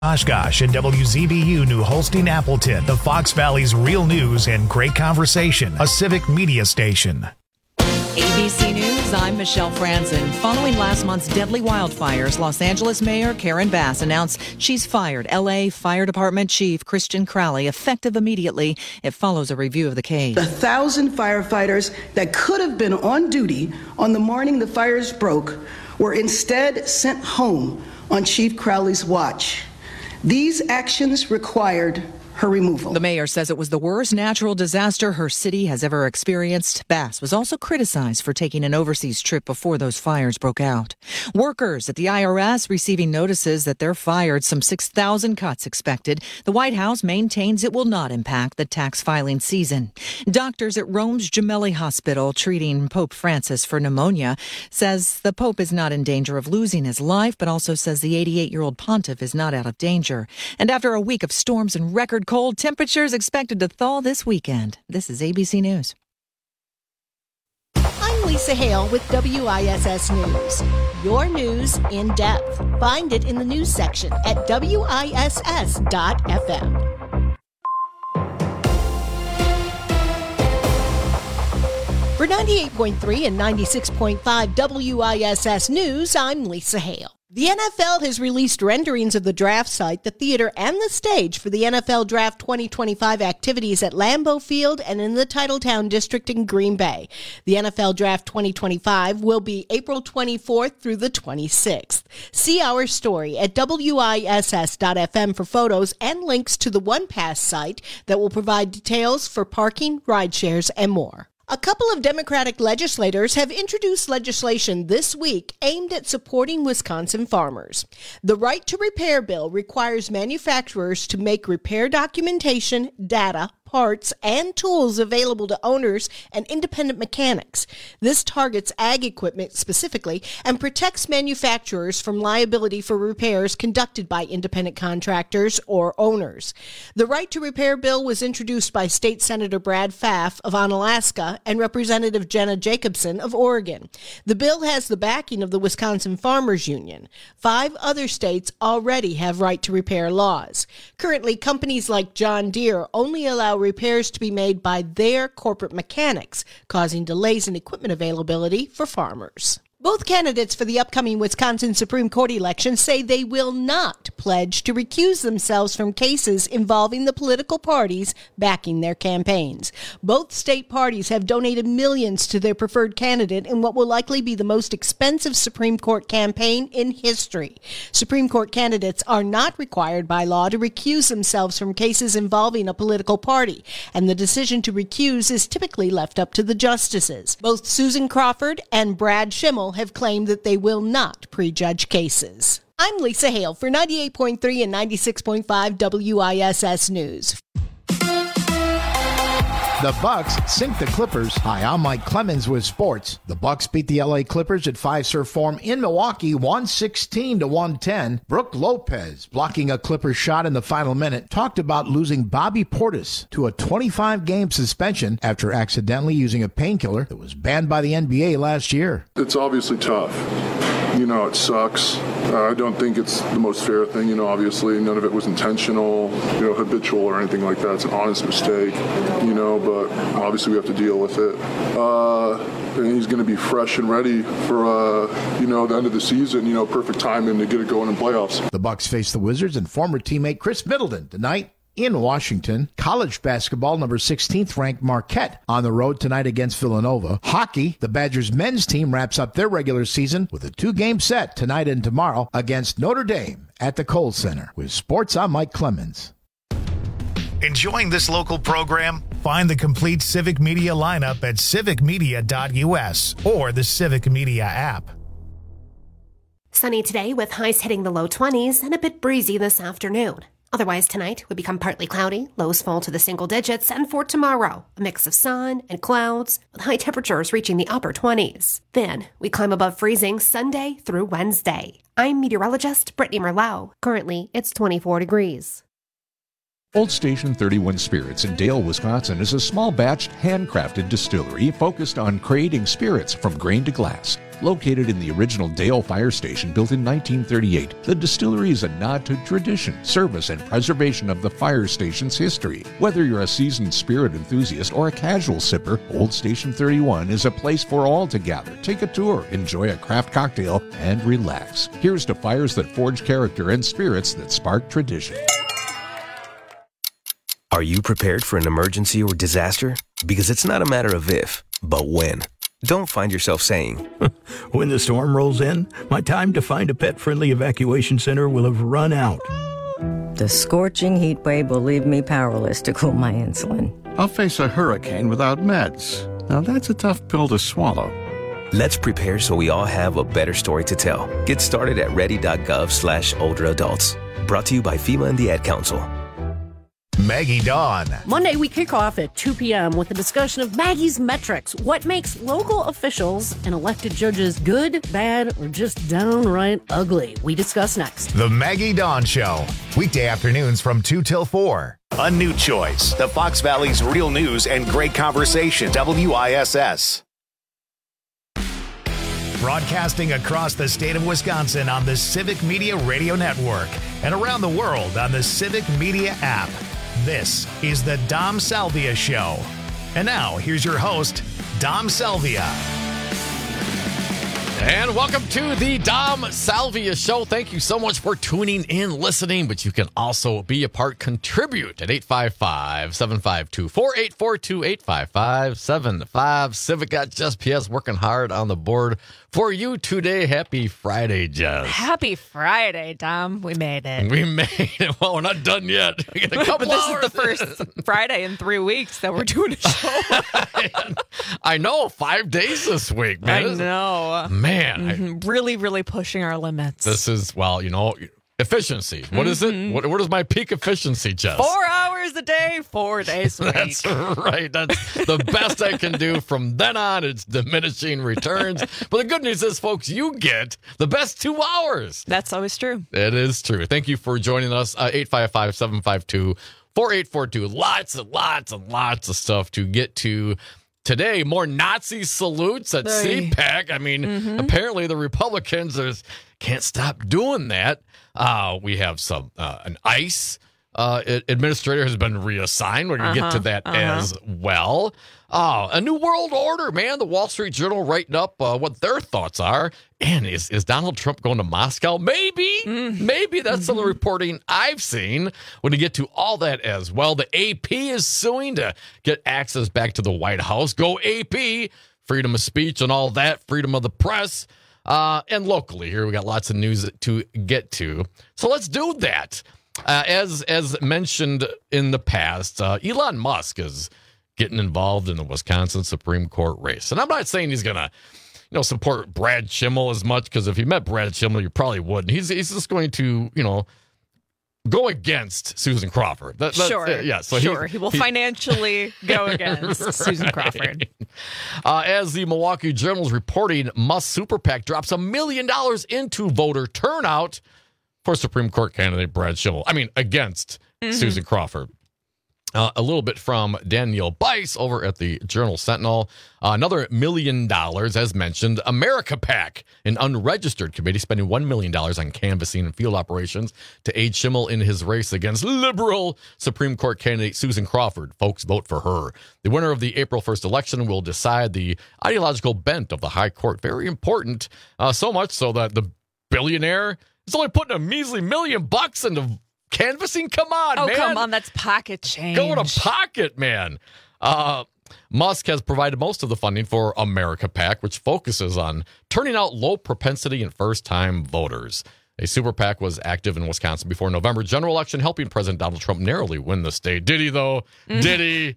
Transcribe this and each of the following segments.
Oshkosh and WZBU New Holstein Appleton, the Fox Valley's real news and great conversation, a civic media station. ABC News, I'm Michelle Franzen. Following last month's deadly wildfires, Los Angeles Mayor Karen Bass announced she's fired L.A. Fire Department Chief Christian Crowley, effective immediately. It follows a review of the case. 1,000 firefighters that could have been on duty on the morning the fires broke were instead sent home on Chief Crowley's watch. These actions required her removal. The mayor says it was the worst natural disaster her city has ever experienced. Bass was also criticized for taking an overseas trip before those fires broke out. Workers at the IRS receiving notices that they're fired, some 6,000 cuts expected. The White House maintains it will not impact the tax filing season. Doctors at Rome's Gemelli Hospital treating Pope Francis for pneumonia says the Pope is not in danger of losing his life, but also says the 88-year-old pontiff is not out of danger. And after a week of storms and record cold temperatures expected to thaw this weekend. This is ABC News. I'm Lisa Hale with WISS News. Your news in depth. Find it in the news section at WISS.FM. For 98.3 and 96.5 WISS News, I'm Lisa Hale. The NFL has released renderings of the draft site, the theater, and the stage for the NFL Draft 2025 activities at Lambeau Field and in the Titletown District in Green Bay. The NFL Draft 2025 will be April 24th through the 26th. See our story at WISS.FM for photos and links to the OnePass site that will provide details for parking, ride shares, and more. A couple of Democratic legislators have introduced legislation this week aimed at supporting Wisconsin farmers. The Right to Repair bill requires manufacturers to make repair documentation, data, parts, and tools available to owners and independent mechanics. This targets ag equipment specifically and protects manufacturers from liability for repairs conducted by independent contractors or owners. The Right to Repair bill was introduced by State Senator Brad Pfaff of Onalaska and Representative Jenna Jacobson of Oregon. The bill has the backing of the Wisconsin Farmers Union. 5 other states already have right to repair laws. Currently, companies like John Deere only allow repairs to be made by their corporate mechanics, causing delays in equipment availability for farmers. Both candidates for the upcoming Wisconsin Supreme Court election say they will not pledge to recuse themselves from cases involving the political parties backing their campaigns. Both state parties have donated millions to their preferred candidate in what will likely be the most expensive Supreme Court campaign in history. Supreme Court candidates are not required by law to recuse themselves from cases involving a political party, and the decision to recuse is typically left up to the justices. Both Susan Crawford and Brad Schimmel have claimed that they will not prejudge cases. I'm Lisa Hale for 98.3 and 96.5 WISS News. The Bucks sink the Clippers. Hi, I'm Mike Clemens with sports. The Bucks beat the LA Clippers at Fiserv Forum in Milwaukee, 116-110. Brooke Lopez, blocking a Clippers shot in the final minute, talked about losing Bobby Portis to a 25-game suspension after accidentally using a painkiller that was banned by the NBA last year. It's obviously tough. You know, it sucks. I don't think it's the most fair thing. You know, obviously none of it was intentional, habitual or anything like that. It's an honest mistake, but obviously we have to deal with it. And he's going to be fresh and ready for, the end of the season, perfect timing to get it going in playoffs. The Bucks face the Wizards and former teammate Chris Middleton tonight in Washington. College basketball, number 16th ranked Marquette on the road tonight against Villanova. Hockey, the Badgers men's team wraps up their regular season with a 2-game set tonight and tomorrow against Notre Dame at the Kohl Center. With sports, I'm Mike Clemens. Enjoying this local program? Find the complete Civic Media lineup at civicmedia.us or the Civic Media app. Sunny today with highs hitting the low 20s and a bit breezy this afternoon. Otherwise, tonight would become partly cloudy, lows fall to the single digits, and for tomorrow, a mix of sun and clouds, with high temperatures reaching the upper 20s. Then, we climb above freezing Sunday through Wednesday. I'm meteorologist Brittany Merlot. Currently, it's 24 degrees. Old Station 31 Spirits in Dale, Wisconsin is a small batch, handcrafted distillery focused on creating spirits from grain to glass. Located in the original Dale Fire Station built in 1938, the distillery is a nod to tradition, service, and preservation of the fire station's history. Whether you're a seasoned spirit enthusiast or a casual sipper, Old Station 31 is a place for all to gather. Take a tour, enjoy a craft cocktail, and relax. Here's to fires that forge character and spirits that spark tradition. Are you prepared for an emergency or disaster? Because it's not a matter of if, but when. Don't find yourself saying, when the storm rolls in, my time to find a pet-friendly evacuation center will have run out. The scorching heat wave will leave me powerless to cool my insulin. I'll face a hurricane without meds. Now that's a tough pill to swallow. Let's prepare so we all have a better story to tell. Get started at ready.gov/older adults. Brought to you by FEMA and the Ad Council. Maggie Dawn. Monday, we kick off at 2 p.m. with a discussion of Maggie's metrics. What makes local officials and elected judges good, bad, or just downright ugly? We discuss next. The Maggie Dawn Show. Weekday afternoons from 2 till 4. A new choice. The Fox Valley's real news and great conversation. WISS. Broadcasting across the state of Wisconsin on the Civic Media Radio Network and around the world on the Civic Media app. This is the Dom Salvia Show. And now, here's your host, Dom Salvia. And welcome to the Dom Salvia Show. Thank you so much for tuning in, listening, but you can also be a part, contribute at 855-752-4842, 855-75. Civic got Jess PS working hard on the board for you today. Happy Friday, Jess. Happy Friday, Dom. We made it. We made it. Well, we're not done yet. We got a couple but this hours. is the first Friday in 3 weeks that we're doing a show. I know. 5 days this week, man. I know. Man. Really, really pushing our limits. This is, well, efficiency. What is it? What is my peak efficiency, Jess? 4 hours a day, 4 days a week. That's right. That's the best I can do. From then on, it's diminishing returns. But the good news is, folks, you get the best 2 hours. That's always true. It is true. Thank you for joining us. 855-752-4842. Lots and lots and lots of stuff to get to. Today, more Nazi salutes at CPAC. I mean, apparently the Republicans can't stop doing that. We have an ICE administrator has been reassigned. We're going to get to that as well. A new world order, man. The Wall Street Journal writing up what their thoughts are. And is Donald Trump going to Moscow? Maybe. Maybe that's some of the reporting I've seen. We're going to get to all that as well. The AP is suing to get access back to the White House. Go AP. Freedom of speech and all that. Freedom of the press. And locally here, we got lots of news to get to. So let's do that. As mentioned in the past, Elon Musk is getting involved in the Wisconsin Supreme Court race. And I'm not saying he's going to, support Brad Schimmel as much, because if you met Brad Schimmel, you probably wouldn't. He's just going to, go against Susan Crawford. Sure. So he will financially go against Susan Crawford. As the Milwaukee Journal is reporting, Musk Super PAC drops $1 million into voter turnout for Supreme Court candidate Brad Schimmel. I mean, against Susan Crawford. A little bit from Danielle Bice over at the Journal Sentinel. Another $1 million, as mentioned. America PAC, an unregistered committee, spending $1 million on canvassing and field operations to aid Schimmel in his race against liberal Supreme Court candidate Susan Crawford. Folks, vote for her. The winner of the April 1st election will decide the ideological bent of the high court. Very important, so much so that the billionaire is only putting a measly $1 million into canvassing. Come on, man. Oh, come on. That's pocket change. Go to pocket, man. Musk has provided most of the funding for America PAC, which focuses on turning out low propensity and first-time voters. A super PAC was active in Wisconsin before November general election, helping President Donald Trump narrowly win the state. Did he, though? Did he?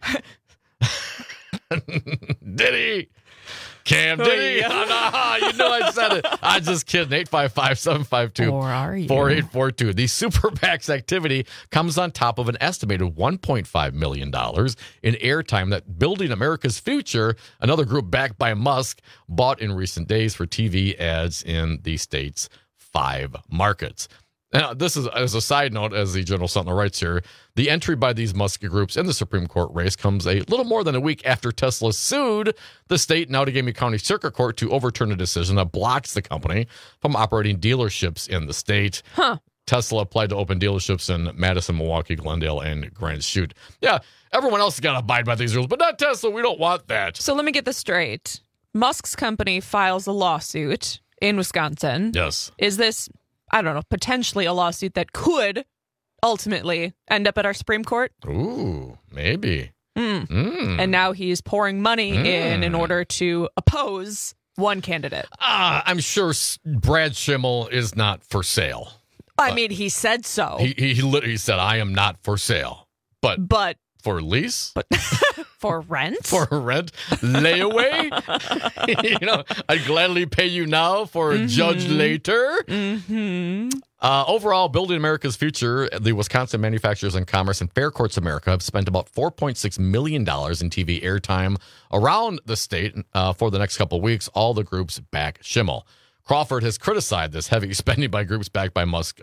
Did he? Cam, did he? You know I said it. I'm just kidding. 855-752-4842. The Super PAC's activity comes on top of an estimated $1.5 million in airtime that Building America's Future, another group backed by Musk, bought in recent days for TV ads in the state's 5 markets. Now, this is as a side note, as the Journal Sentinel writes here, the entry by these Musk groups in the Supreme Court race comes a little more than a week after Tesla sued the state and Outagamie County Circuit Court to overturn a decision that blocks the company from operating dealerships in the state. Tesla applied to open dealerships in Madison, Milwaukee, Glendale, and Grand Chute. Yeah, everyone else has got to abide by these rules, but not Tesla. We don't want that. So let me get this straight. Musk's company files a lawsuit in Wisconsin. Yes. Is this, I don't know, potentially a lawsuit that could ultimately end up at our Supreme Court? Ooh, maybe. And now he's pouring money in order to oppose one candidate. I'm sure Brad Schimmel is not for sale. I mean, he said so. He literally said, I am not for sale. But for lease? For rent? For rent? Layaway? I'd gladly pay you now for a judge later. Overall, Building America's Future, the Wisconsin Manufacturers and Commerce and Fair Courts America have spent about $4.6 million in TV airtime around the state for the next couple of weeks. All the groups back Schimmel. Crawford has criticized this heavy spending by groups backed by Musk.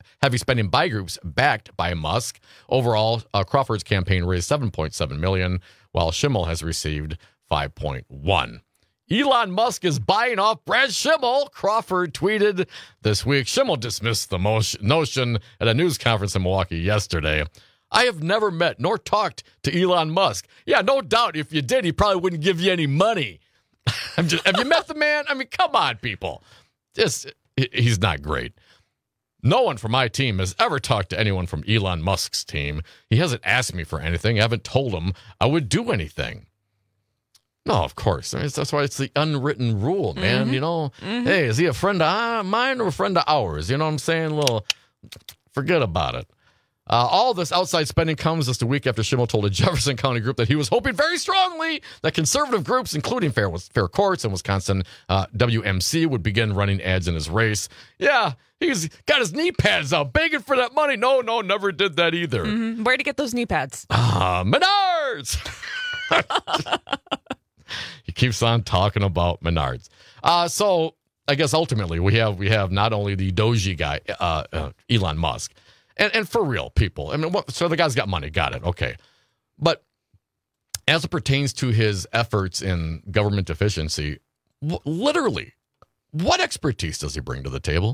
Overall, Crawford's campaign raised $7.7 million, while Schimmel has received $5.1. Elon Musk is buying off Brad Schimmel, Crawford tweeted this week. Schimmel dismissed the notion at a news conference in Milwaukee yesterday. I have never met nor talked to Elon Musk. Yeah, no doubt if you did, he probably wouldn't give you any money. Have you met the man? I mean, come on, people. He's not great. No one from my team has ever talked to anyone from Elon Musk's team. He hasn't asked me for anything. I haven't told him I would do anything. No, of course. I mean, that's why it's the unwritten rule, man. Hey, is he a friend of mine or a friend of ours? You know what I'm saying? Forget about it. All this outside spending comes just a week after Schimmel told a Jefferson County group that he was hoping very strongly that conservative groups, including Fair Courts and Wisconsin WMC, would begin running ads in his race. Yeah, he's got his knee pads out, begging for that money. No, never did that either. Where'd he get those knee pads? Menards! He keeps on talking about Menards. So I guess ultimately we have not only the Doji guy, Elon Musk, and for real, people. I mean, so the guy's got money, got it, okay. But as it pertains to his efforts in government efficiency, literally, what expertise does he bring to the table?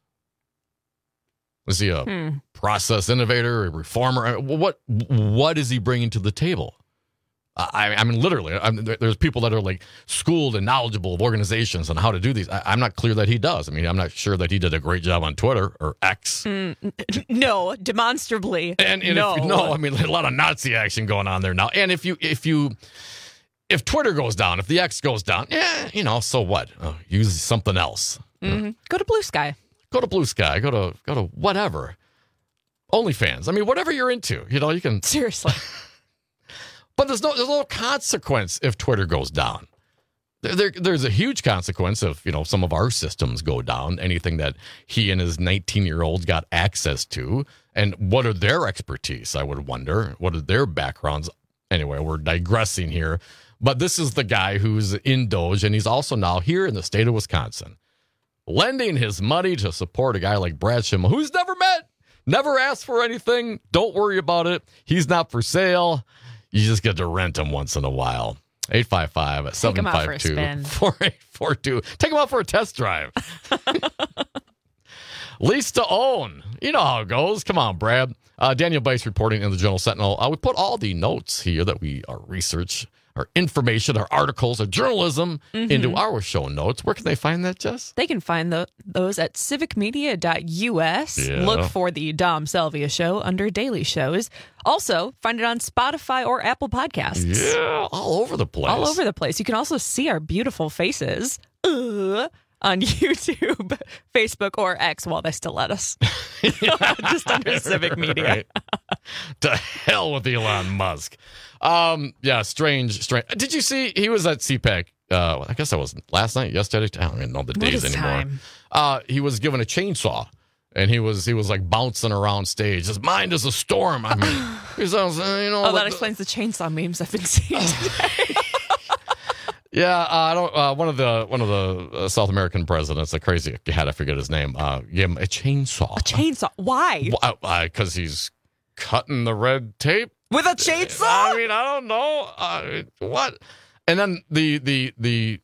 Is he a process innovator, a reformer? What is he bringing to the table? I mean, literally, there's people that are like schooled and knowledgeable of organizations and how to do these. I'm not clear that he does. I mean, I'm not sure that he did a great job on Twitter or X. No, demonstrably. And no. I mean, a lot of Nazi action going on there now. And if Twitter goes down, if the X goes down, so what? Use something else. Go to Blue Sky. Go to Blue Sky. Go to whatever. OnlyFans. I mean, whatever you're into. You can seriously. But there's no consequence if Twitter goes down. There's a huge consequence if some of our systems go down. Anything that he and his 19-year-olds got access to, and what are their expertise? I would wonder. What are their backgrounds? Anyway, we're digressing here. But this is the guy who's in Doge, and he's also now here in the state of Wisconsin, lending his money to support a guy like Brad Schimmel, who's never met, never asked for anything. Don't worry about it. He's not for sale. You just get to rent him once in a while. 855-752-4842. Take him out for a test drive. Lease to own. You know how it goes. Come on, Brad. Daniel Bice reporting in the Journal Sentinel. We put all the notes here that our research, our information, our articles, our journalism into our show notes. Where can they find that, Jess? They can find those at civicmedia.us. Yeah. Look for the Dom Salvia Show under Daily Shows. Also, find it on Spotify or Apple Podcasts. Yeah, all over the place. All over the place. You can also see our beautiful faces on YouTube, Facebook, or X while they still let us. Just under Civic Media. Right. To hell with Elon Musk. Yeah, strange. Did you see he was at CPAC? I guess that was last night, yesterday. I don't even know the days anymore. He was given a chainsaw, and he was like bouncing around stage. His mind is a storm. I mean, that explains the chainsaw memes I've been seeing today. Yeah, I don't. One of the South American presidents, a crazy cat, I forget his name, gave him a chainsaw. A chainsaw? Why? Because he's cutting the red tape with a chainsaw. I mean, I don't know what. And then the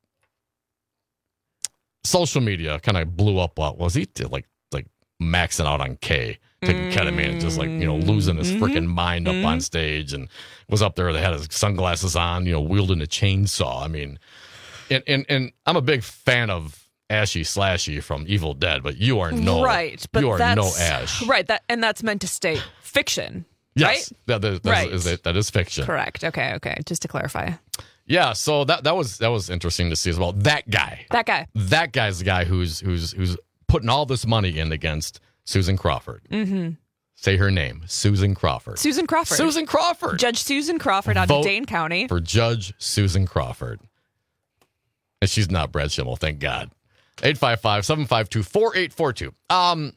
social media kind of blew up. What was he like maxing out on K? Taking ketamine and just losing his freaking mind up on stage, and was up there. They had his sunglasses on, wielding a chainsaw. I mean, and I'm a big fan of Ashy Slashy from Evil Dead, but you are no right. But you are no Ash, right? That's meant to stay fiction. Yes, right? That is fiction. Correct. Okay. Just to clarify. Yeah. So that was interesting to see as well. That guy. That guy's the guy who's putting all this money in against Susan Crawford. Mm-hmm. Say her name, Susan Crawford. Susan Crawford. Judge Susan Crawford out of Dane County. For Judge Susan Crawford. And she's not Brad Schimmel, thank God. 855-752-4842.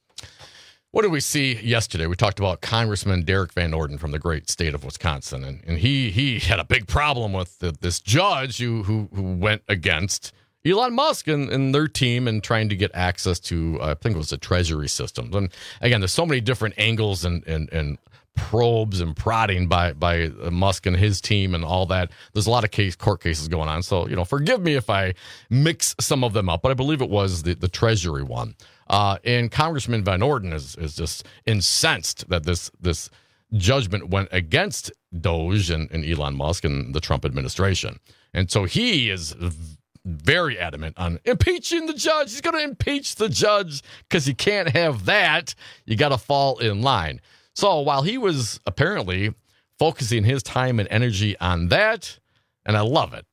What did we see yesterday? We talked about Congressman Derek Van Orden from the great state of Wisconsin. And he had a big problem with this judge who went against Elon Musk and their team and trying to get access to, I think it was the Treasury systems. And again, there's so many different angles and probes and prodding by Musk and his team and all that. There's a lot of court cases going on. So, forgive me if I mix some of them up, but I believe it was the Treasury one. And Congressman Van Orden is just incensed that this judgment went against Doge and Elon Musk and the Trump administration. And so he is very adamant on impeaching the judge. He's going to impeach the judge because you can't have that. You got to fall in line. So while he was apparently focusing his time and energy on that, and I love it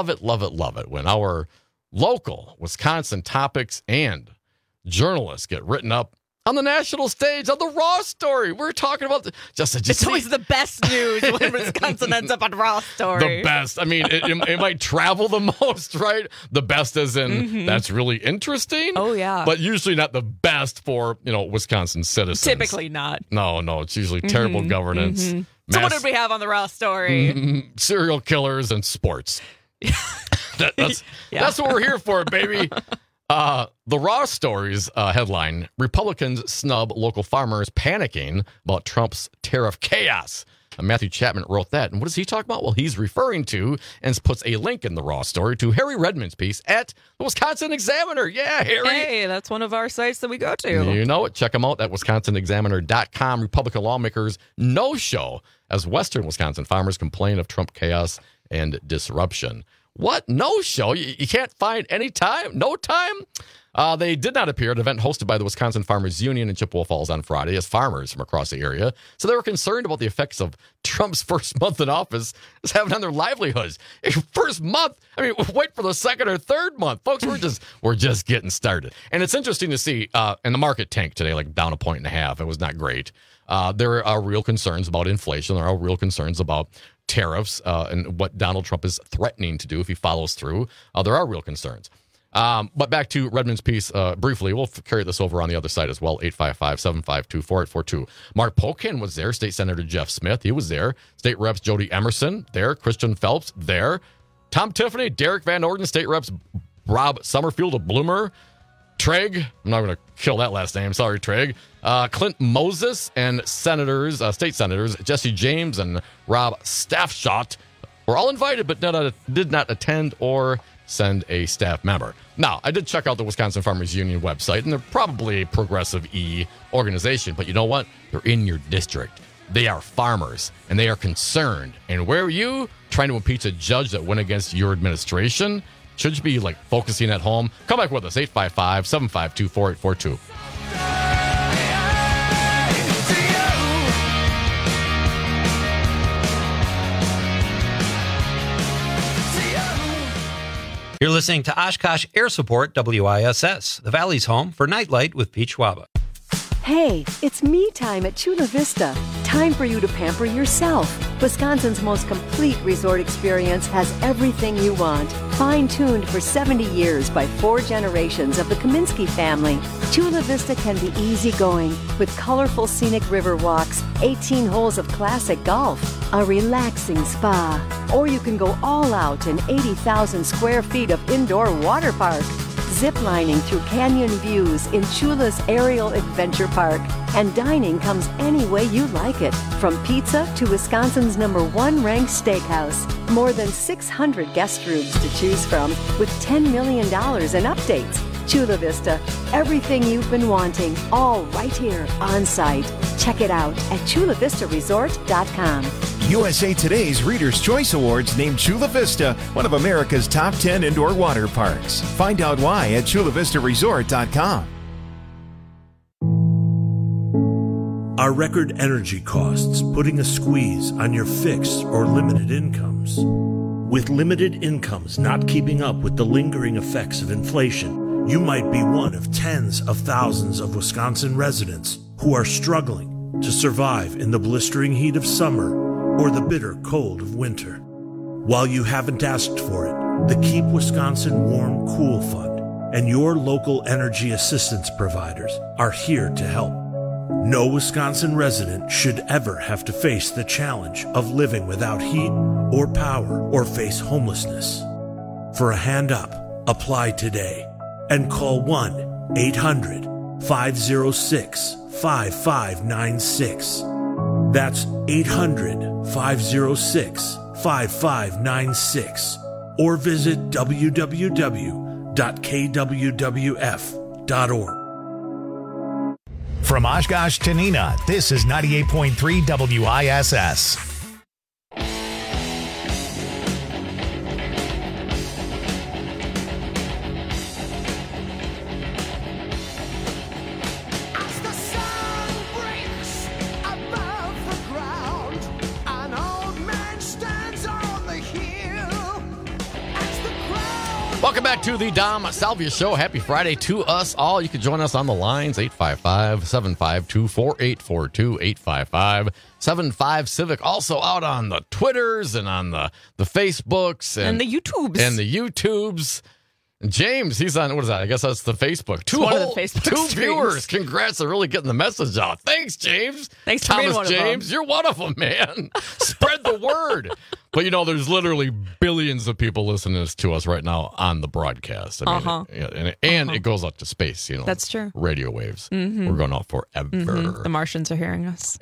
when our local Wisconsin topics and journalists get written up on the national stage on the Raw Story. We're talking about it's always the best news when Wisconsin ends up on Raw Story. The best. I mean, it might travel the most, right? The best as in that's really interesting. Oh, yeah. But usually not the best for, Wisconsin citizens. Typically not. No, it's usually terrible governance. So what did we have on the Raw Story? Serial killers and sports. That's what we're here for, baby. The Raw Stories headline, Republicans snub local farmers panicking about Trump's tariff chaos. Matthew Chapman wrote that. And what does he talk about? Well, he's referring to and puts a link in the Raw Story to Harry Redmond's piece at the Wisconsin Examiner. Yeah, Harry. Hey, that's one of our sites that we go to. You know it. Check them out at wisconsinexaminer.com. Republican lawmakers no-show as Western Wisconsin farmers complain of Trump chaos and disruption. What? No show? You can't find any time? No time? They did not appear at an event hosted by the Wisconsin Farmers Union in Chippewa Falls on Friday as farmers from across the area. So they were concerned about the effects of Trump's first month in office is having on their livelihoods. First month? I mean, wait for the second or third month. Folks, we're just getting started. And it's interesting to see, and the market tanked today, like down 1.5. It was not great. There are real concerns about inflation. There are real concerns about tariffs and what Donald Trump is threatening to do if he follows through. There are real concerns. But back to Redmond's piece briefly. We'll carry this over on the other side as well, 855-752-4842. Mark Pocan was there. State Senator Jeff Smith, he was there. State Reps Jody Emerson, there. Christian Phelps, there. Tom Tiffany, Derek Van Orden, State Reps Rob Summerfield of Bloomer, Trigg, I'm not going to kill that last name, sorry, Trigg, Clint Moses, and State Senators Jesse James and Rob Staffshot were all invited but did not attend or send a staff member. Now, I did check out the Wisconsin Farmers Union website, and they're probably a progressive organization, but you know what? They're in your district. They are farmers, and they are concerned. And where are you trying to impeach a judge that went against your administration? Should you be focusing at home? Come back with us, 855-752-4842. You're listening to Oshkosh Air Support WISS, the Valley's home for Nightlight with Pete Schwaba. Hey, it's me time at Chula Vista. Time for you to pamper yourself. Wisconsin's most complete resort experience has everything you want. Fine-tuned for 70 years by 4 generations of the Kaminsky family. Chula Vista can be easygoing with colorful scenic river walks, 18 holes of classic golf, a relaxing spa. Or you can go all out in 80,000 square feet of indoor water park. Ziplining through canyon views in Chula's Aerial Adventure Park. And dining comes any way you like it, from pizza to Wisconsin's #1 ranked steakhouse. More than 600 guest rooms to choose from, with $10 million in updates. Chula Vista, everything you've been wanting, all right here on site. Check it out at chulavistaresort.com. USA Today's Reader's Choice Awards named Chula Vista one of America's top 10 indoor water parks. Find out why at chulavistaresort.com. Are record energy costs putting a squeeze on your fixed or limited incomes? With limited incomes not keeping up with the lingering effects of inflation, you might be one of tens of thousands of Wisconsin residents who are struggling to survive in the blistering heat of summer or the bitter cold of winter. While you haven't asked for it, the Keep Wisconsin Warm Cool Fund and your local energy assistance providers are here to help. No Wisconsin resident should ever have to face the challenge of living without heat or power or face homelessness. For a hand up, apply today and call 1-800-506-5596. That's 800-506-5596. Or visit www.kwwf.org. From Oshkosh to Neenah, this is 98.3 WISS. Welcome back to the Dom Salvia Show. Happy Friday to us all. You can join us on the lines, 855-752-4842, 855-75-CIVIC. Also out on the Twitters and on the Facebooks. And the YouTubes. And the YouTubes. James, he's on, what is that? I guess that's the Facebook. Two viewers. Congrats on really getting the message out. Thanks, James. Thanks for being one James. of them. You're one of them, man. Spread the word. But, there's literally billions of people listening to us right now on the broadcast. I mean, and it goes up to space, That's true. Radio waves. Mm-hmm. We're going out forever. Mm-hmm. The Martians are hearing us.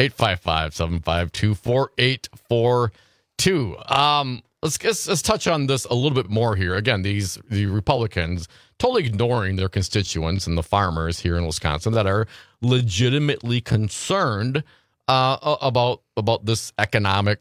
855-752-4842. Let's touch on this a little bit more here. Again, the Republicans totally ignoring their constituents and the farmers here in Wisconsin that are legitimately concerned about this economic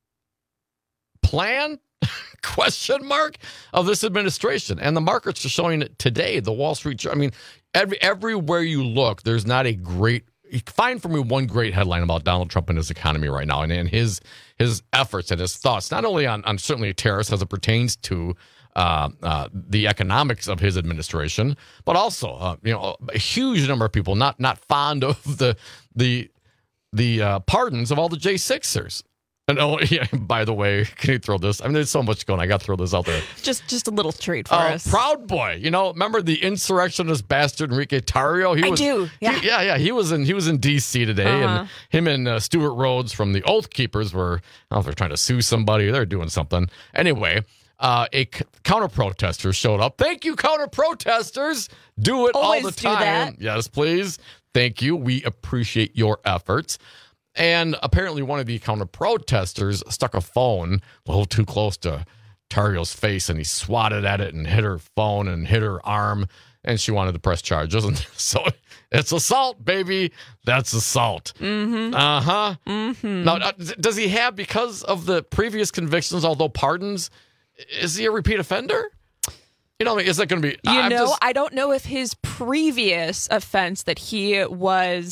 plan question mark of this administration. And the markets are showing it today. The Wall Street, everywhere you look, there's not a great. Find for me one great headline about Donald Trump and his economy right now, and his efforts and his thoughts, not only on certainly tariffs as it pertains to the economics of his administration, but also a huge number of people not fond of the pardons of all the J6ers. And by the way, can you throw this? I mean, there's so much going on. I got to throw this out there. Just a little treat for us. Proud Boy. Remember the insurrectionist bastard Enrique Tarrio? I do. Yeah. He was in D.C. today, and him and Stuart Rhodes from the Oath Keepers were, I don't know if they're trying to sue somebody. They're doing something. Anyway, a counter-protester showed up. Thank you, counter-protesters. Do it Always all the time. Do that. Yes, please. Thank you. We appreciate your efforts. And apparently one of the counter-protesters stuck a phone a little too close to Tarrio's face, and he swatted at it and hit her phone and hit her arm, and she wanted to press charges. And so it's assault, baby. That's assault. Mm-hmm. Uh-huh. Mm-hmm. Now, does he have, because of the previous convictions, although pardons, is he a repeat offender? Is that going to be... I don't know if his previous offense that he was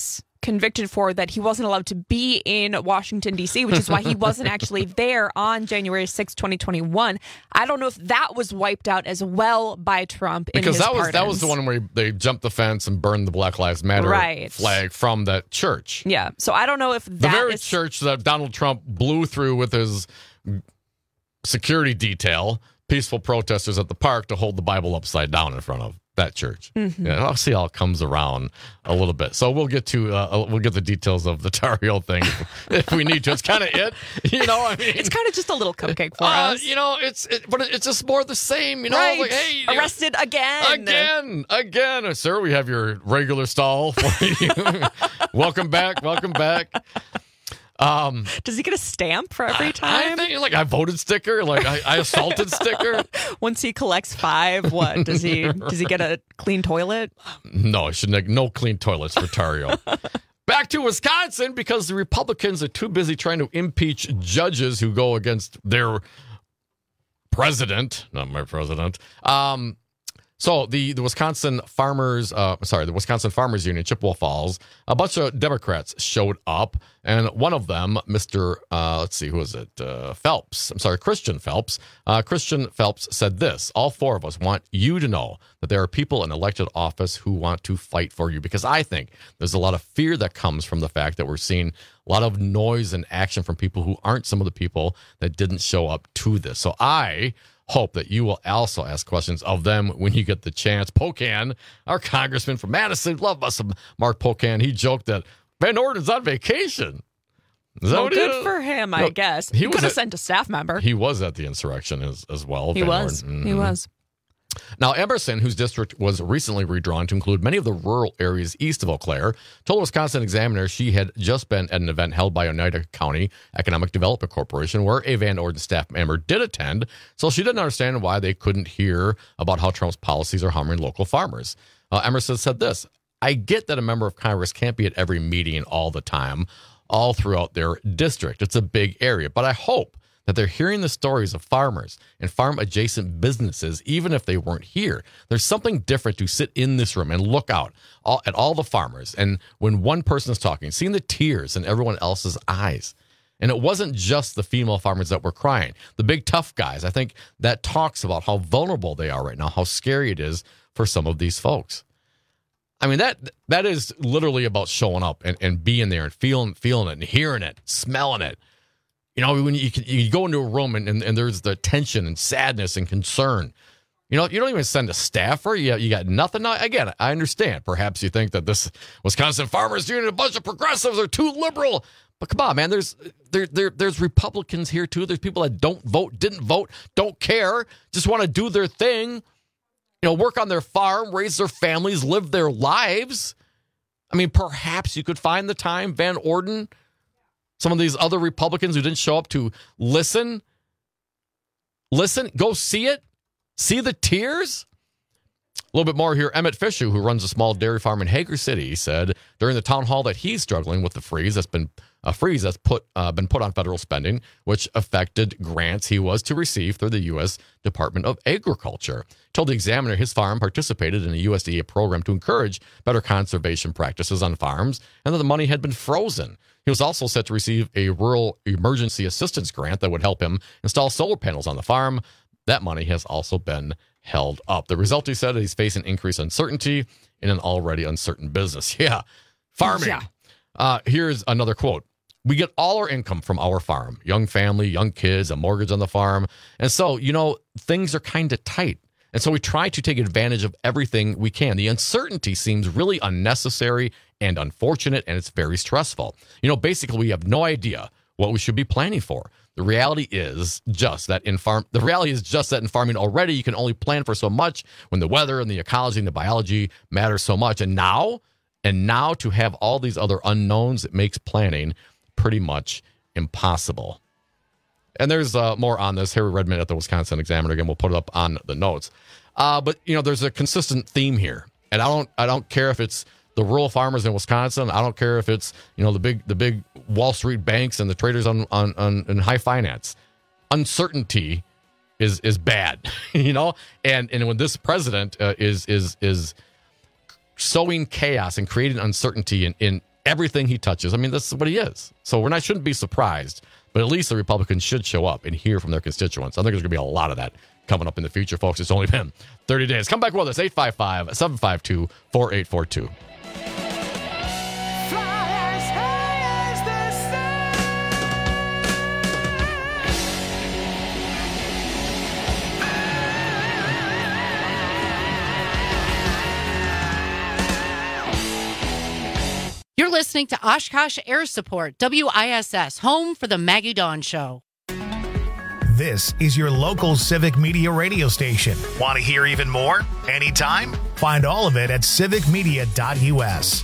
convicted for that he wasn't allowed to be in Washington, D.C., which is why he wasn't actually there on January 6, 2021. I don't know if that was wiped out as well by Trump in his pardons. That was the one where they jumped the fence and burned the Black Lives Matter flag from that church. Yeah, so I don't know if that the very church that Donald Trump blew through with his security detail, peaceful protesters at the park to hold the Bible upside down in front of that church. Mm-hmm. Yeah, I'll see how it comes around a little bit. So we'll get to the details of the Tar Heel thing if we need to. It's kind of it, I mean, it's kind of just a little cupcake for us. But it's just more the same. Right. Like, hey, arrested again. Sir. We have your regular stall for you. Welcome back. Does he get a stamp for every time? I think I voted sticker, I assaulted sticker. Once he collects 5, what does he get a clean toilet? No, no clean toilets for Tar Heel. Back to Wisconsin because the Republicans are too busy trying to impeach judges who go against their president, not my president. So the Wisconsin Farmers Union, Chippewa Falls, a bunch of Democrats showed up, and one of them, Mr. Who is it? Phelps. I'm sorry, Christian Phelps. Christian Phelps said this: all 4 of us want you to know that there are people in elected office who want to fight for you, because I think there's a lot of fear that comes from the fact that we're seeing a lot of noise and action from people who aren't some of the people that didn't show up to this. So I hope that you will also ask questions of them when you get the chance. Pocan, our congressman from Madison, love us some Mark Pocan. He joked that Van Orden's on vacation. Good for him, I guess. He could have sent a staff member. He was at the insurrection as well. He was. He was. Now, Emerson, whose district was recently redrawn to include many of the rural areas east of Eau Claire, told Wisconsin Examiner she had just been at an event held by Oneida County Economic Development Corporation where a Van Orden staff member did attend, so she didn't understand why they couldn't hear about how Trump's policies are harming local farmers. Emerson said this: I get that a member of Congress can't be at every meeting all the time, all throughout their district. It's a big area, but I hope that they're hearing the stories of farmers and farm-adjacent businesses, even if they weren't here. There's something different to sit in this room and look out at all the farmers, and when one person is talking, seeing the tears in everyone else's eyes. And it wasn't just the female farmers that were crying. The big tough guys, I think that talks about how vulnerable they are right now, how scary it is for some of these folks. I mean, that is literally about showing up and being there and feeling it and hearing it, smelling it. When you go into a room and there's the tension and sadness and concern. You don't even send a staffer. You got nothing. Now, again, I understand. Perhaps you think that this Wisconsin Farmers Union, a bunch of progressives, are too liberal. But come on, man. There's Republicans here too. There's people that don't vote, didn't vote, don't care, just want to do their thing. Work on their farm, raise their families, live their lives. I mean, perhaps you could find the time, Van Orden, some of these other Republicans who didn't show up to listen, go see it, see the tears. A little bit more here. Emmett Fisher, who runs a small dairy farm in Hager City, said during the town hall that he's struggling with the freeze that's been put on federal spending, which affected grants he was to receive through the U.S. Department of Agriculture. He told the Examiner his farm participated in a USDA program to encourage better conservation practices on farms, and that the money had been frozen. He was also set to receive a rural emergency assistance grant that would help him install solar panels on the farm. That money has also been held up. The result, he said, he's facing increased uncertainty in an already uncertain business. Yeah, farming. Yeah. Here's another quote. We get all our income from our farm, young family, young kids, a mortgage on the farm. And so, things are kind of tight. And so we try to take advantage of everything we can. The uncertainty seems really unnecessary and unfortunate, and it's very stressful. Basically, we have no idea what we should be planning for. The reality is just that in farming already, you can only plan for so much when the weather and the ecology and the biology matter so much. And now to have all these other unknowns, it makes planning pretty much impossible. And there's more on this. Harry Redmond at the Wisconsin Examiner. Again, we'll put it up on the notes. But there's a consistent theme here, and I don't care if it's the rural farmers in Wisconsin. I don't care if it's the big Wall Street banks and the traders on in high finance. Uncertainty is bad, And when this president is sowing chaos and creating uncertainty in everything he touches. I mean, this is what he is. So shouldn't be surprised. But at least the Republicans should show up and hear from their constituents. I think there's going to be a lot of that coming up in the future, folks. It's only been 30 days. Come back with us, 855-752-4842. You're listening to Oshkosh Air Support, WISS, home for the Maggie Dawn Show. This is your local Civic Media radio station. Want to hear even more? Anytime? Find all of it at civicmedia.us.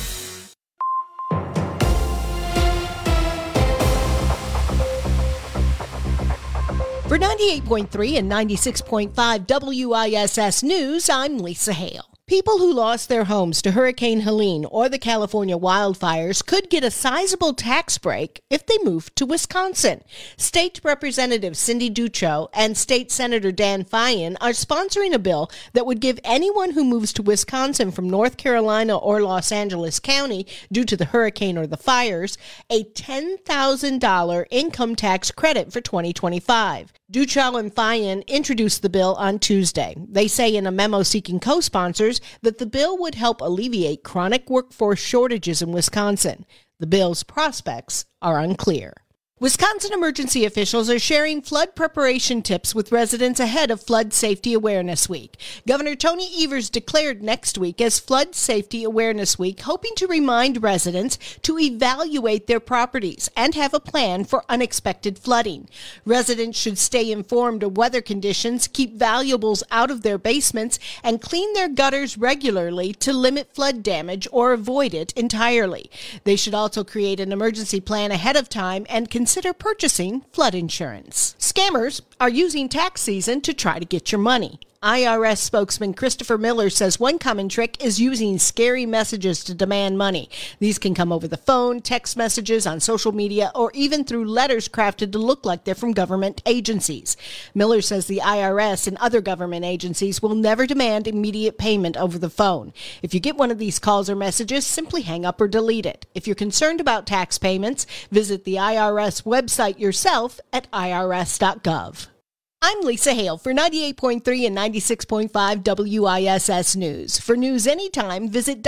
For 98.3 and 96.5 WISS News, I'm Lisa Hale. People who lost their homes to Hurricane Helene or the California wildfires could get a sizable tax break if they moved to Wisconsin. State Representative Cindy Ducho and State Senator Dan Fein are sponsoring a bill that would give anyone who moves to Wisconsin from North Carolina or Los Angeles County due to the hurricane or the fires a $10,000 income tax credit for 2025. Ducho and Fein introduced the bill on Tuesday. They say in a memo seeking co-sponsors that the bill would help alleviate chronic workforce shortages in Wisconsin. The bill's prospects are unclear. Wisconsin emergency officials are sharing flood preparation tips with residents ahead of Flood Safety Awareness Week. Governor Tony Evers declared next week as Flood Safety Awareness Week, hoping to remind residents to evaluate their properties and have a plan for unexpected flooding. Residents should stay informed of weather conditions, keep valuables out of their basements, and clean their gutters regularly to limit flood damage or avoid it entirely. They should also create an emergency plan ahead of time and consider purchasing flood insurance. Scammers are using tax season to try to get your money. IRS spokesman Christopher Miller says one common trick is using scary messages to demand money. These can come over the phone, text messages, on social media, or even through letters crafted to look like they're from government agencies. Miller says the IRS and other government agencies will never demand immediate payment over the phone. If you get one of these calls or messages, simply hang up or delete it. If you're concerned about tax payments, visit the IRS website yourself at irs.gov. I'm Lisa Hale for 98.3 and 96.5 WISS News. For news anytime, visit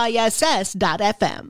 WISS.FM.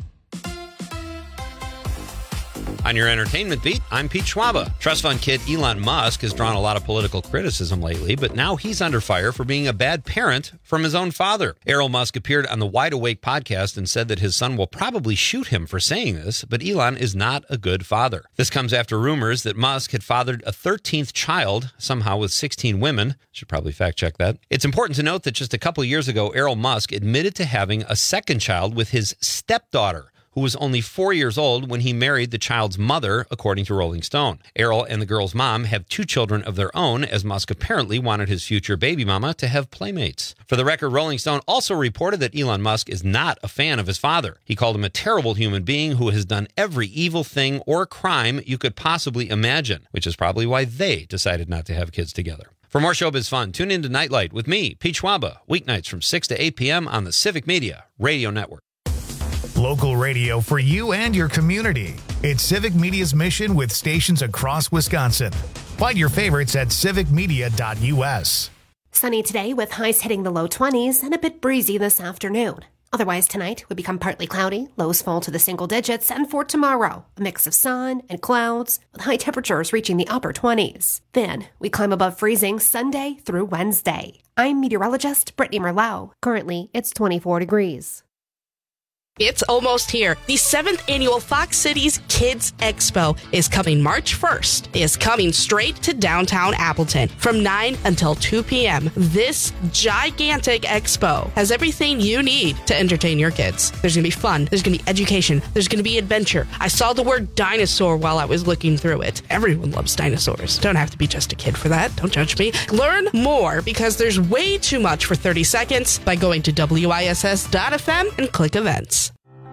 On your entertainment beat, I'm Pete Schwaba. Trust fund kid Elon Musk has drawn a lot of political criticism lately, but now he's under fire for being a bad parent from his own father. Errol Musk appeared on the Wide Awake podcast and said that his son will probably shoot him for saying this, but Elon is not a good father. This comes after rumors that Musk had fathered a 13th child, somehow with 16 women. Should probably fact check that. It's important to note that just a couple years ago, Errol Musk admitted to having a second child with his stepdaughter, who was only 4 years old when he married the child's mother, according to Rolling Stone. Errol and the girl's mom have 2 children of their own, as Musk apparently wanted his future baby mama to have playmates. For the record, Rolling Stone also reported that Elon Musk is not a fan of his father. He called him a terrible human being who has done every evil thing or crime you could possibly imagine, which is probably why they decided not to have kids together. For more showbiz fun, tune in to Nightlight with me, Pete Schwaba, weeknights from 6 to 8 p.m. on the Civic Media Radio Network. Local radio for you and your community. It's Civic Media's mission with stations across Wisconsin. Find your favorites at civicmedia.us. Sunny today with highs hitting the low 20s and a bit breezy this afternoon. Otherwise tonight would become partly cloudy, lows fall to the single digits, and for tomorrow, a mix of sun and clouds with high temperatures reaching the upper 20s. Then we climb above freezing Sunday through Wednesday. I'm meteorologist Brittany Merlot. Currently, it's 24 degrees. It's almost here. The 7th annual Fox Cities Kids Expo is coming March 1st. It's coming straight to downtown Appleton from 9 until 2 p.m. This gigantic expo has everything you need to entertain your kids. There's going to be fun. There's going to be education. There's going to be adventure. I saw the word dinosaur while I was looking through it. Everyone loves dinosaurs. Don't have to be just a kid for that. Don't judge me. Learn more because there's way too much for 30 seconds by going to WISS.FM and click events.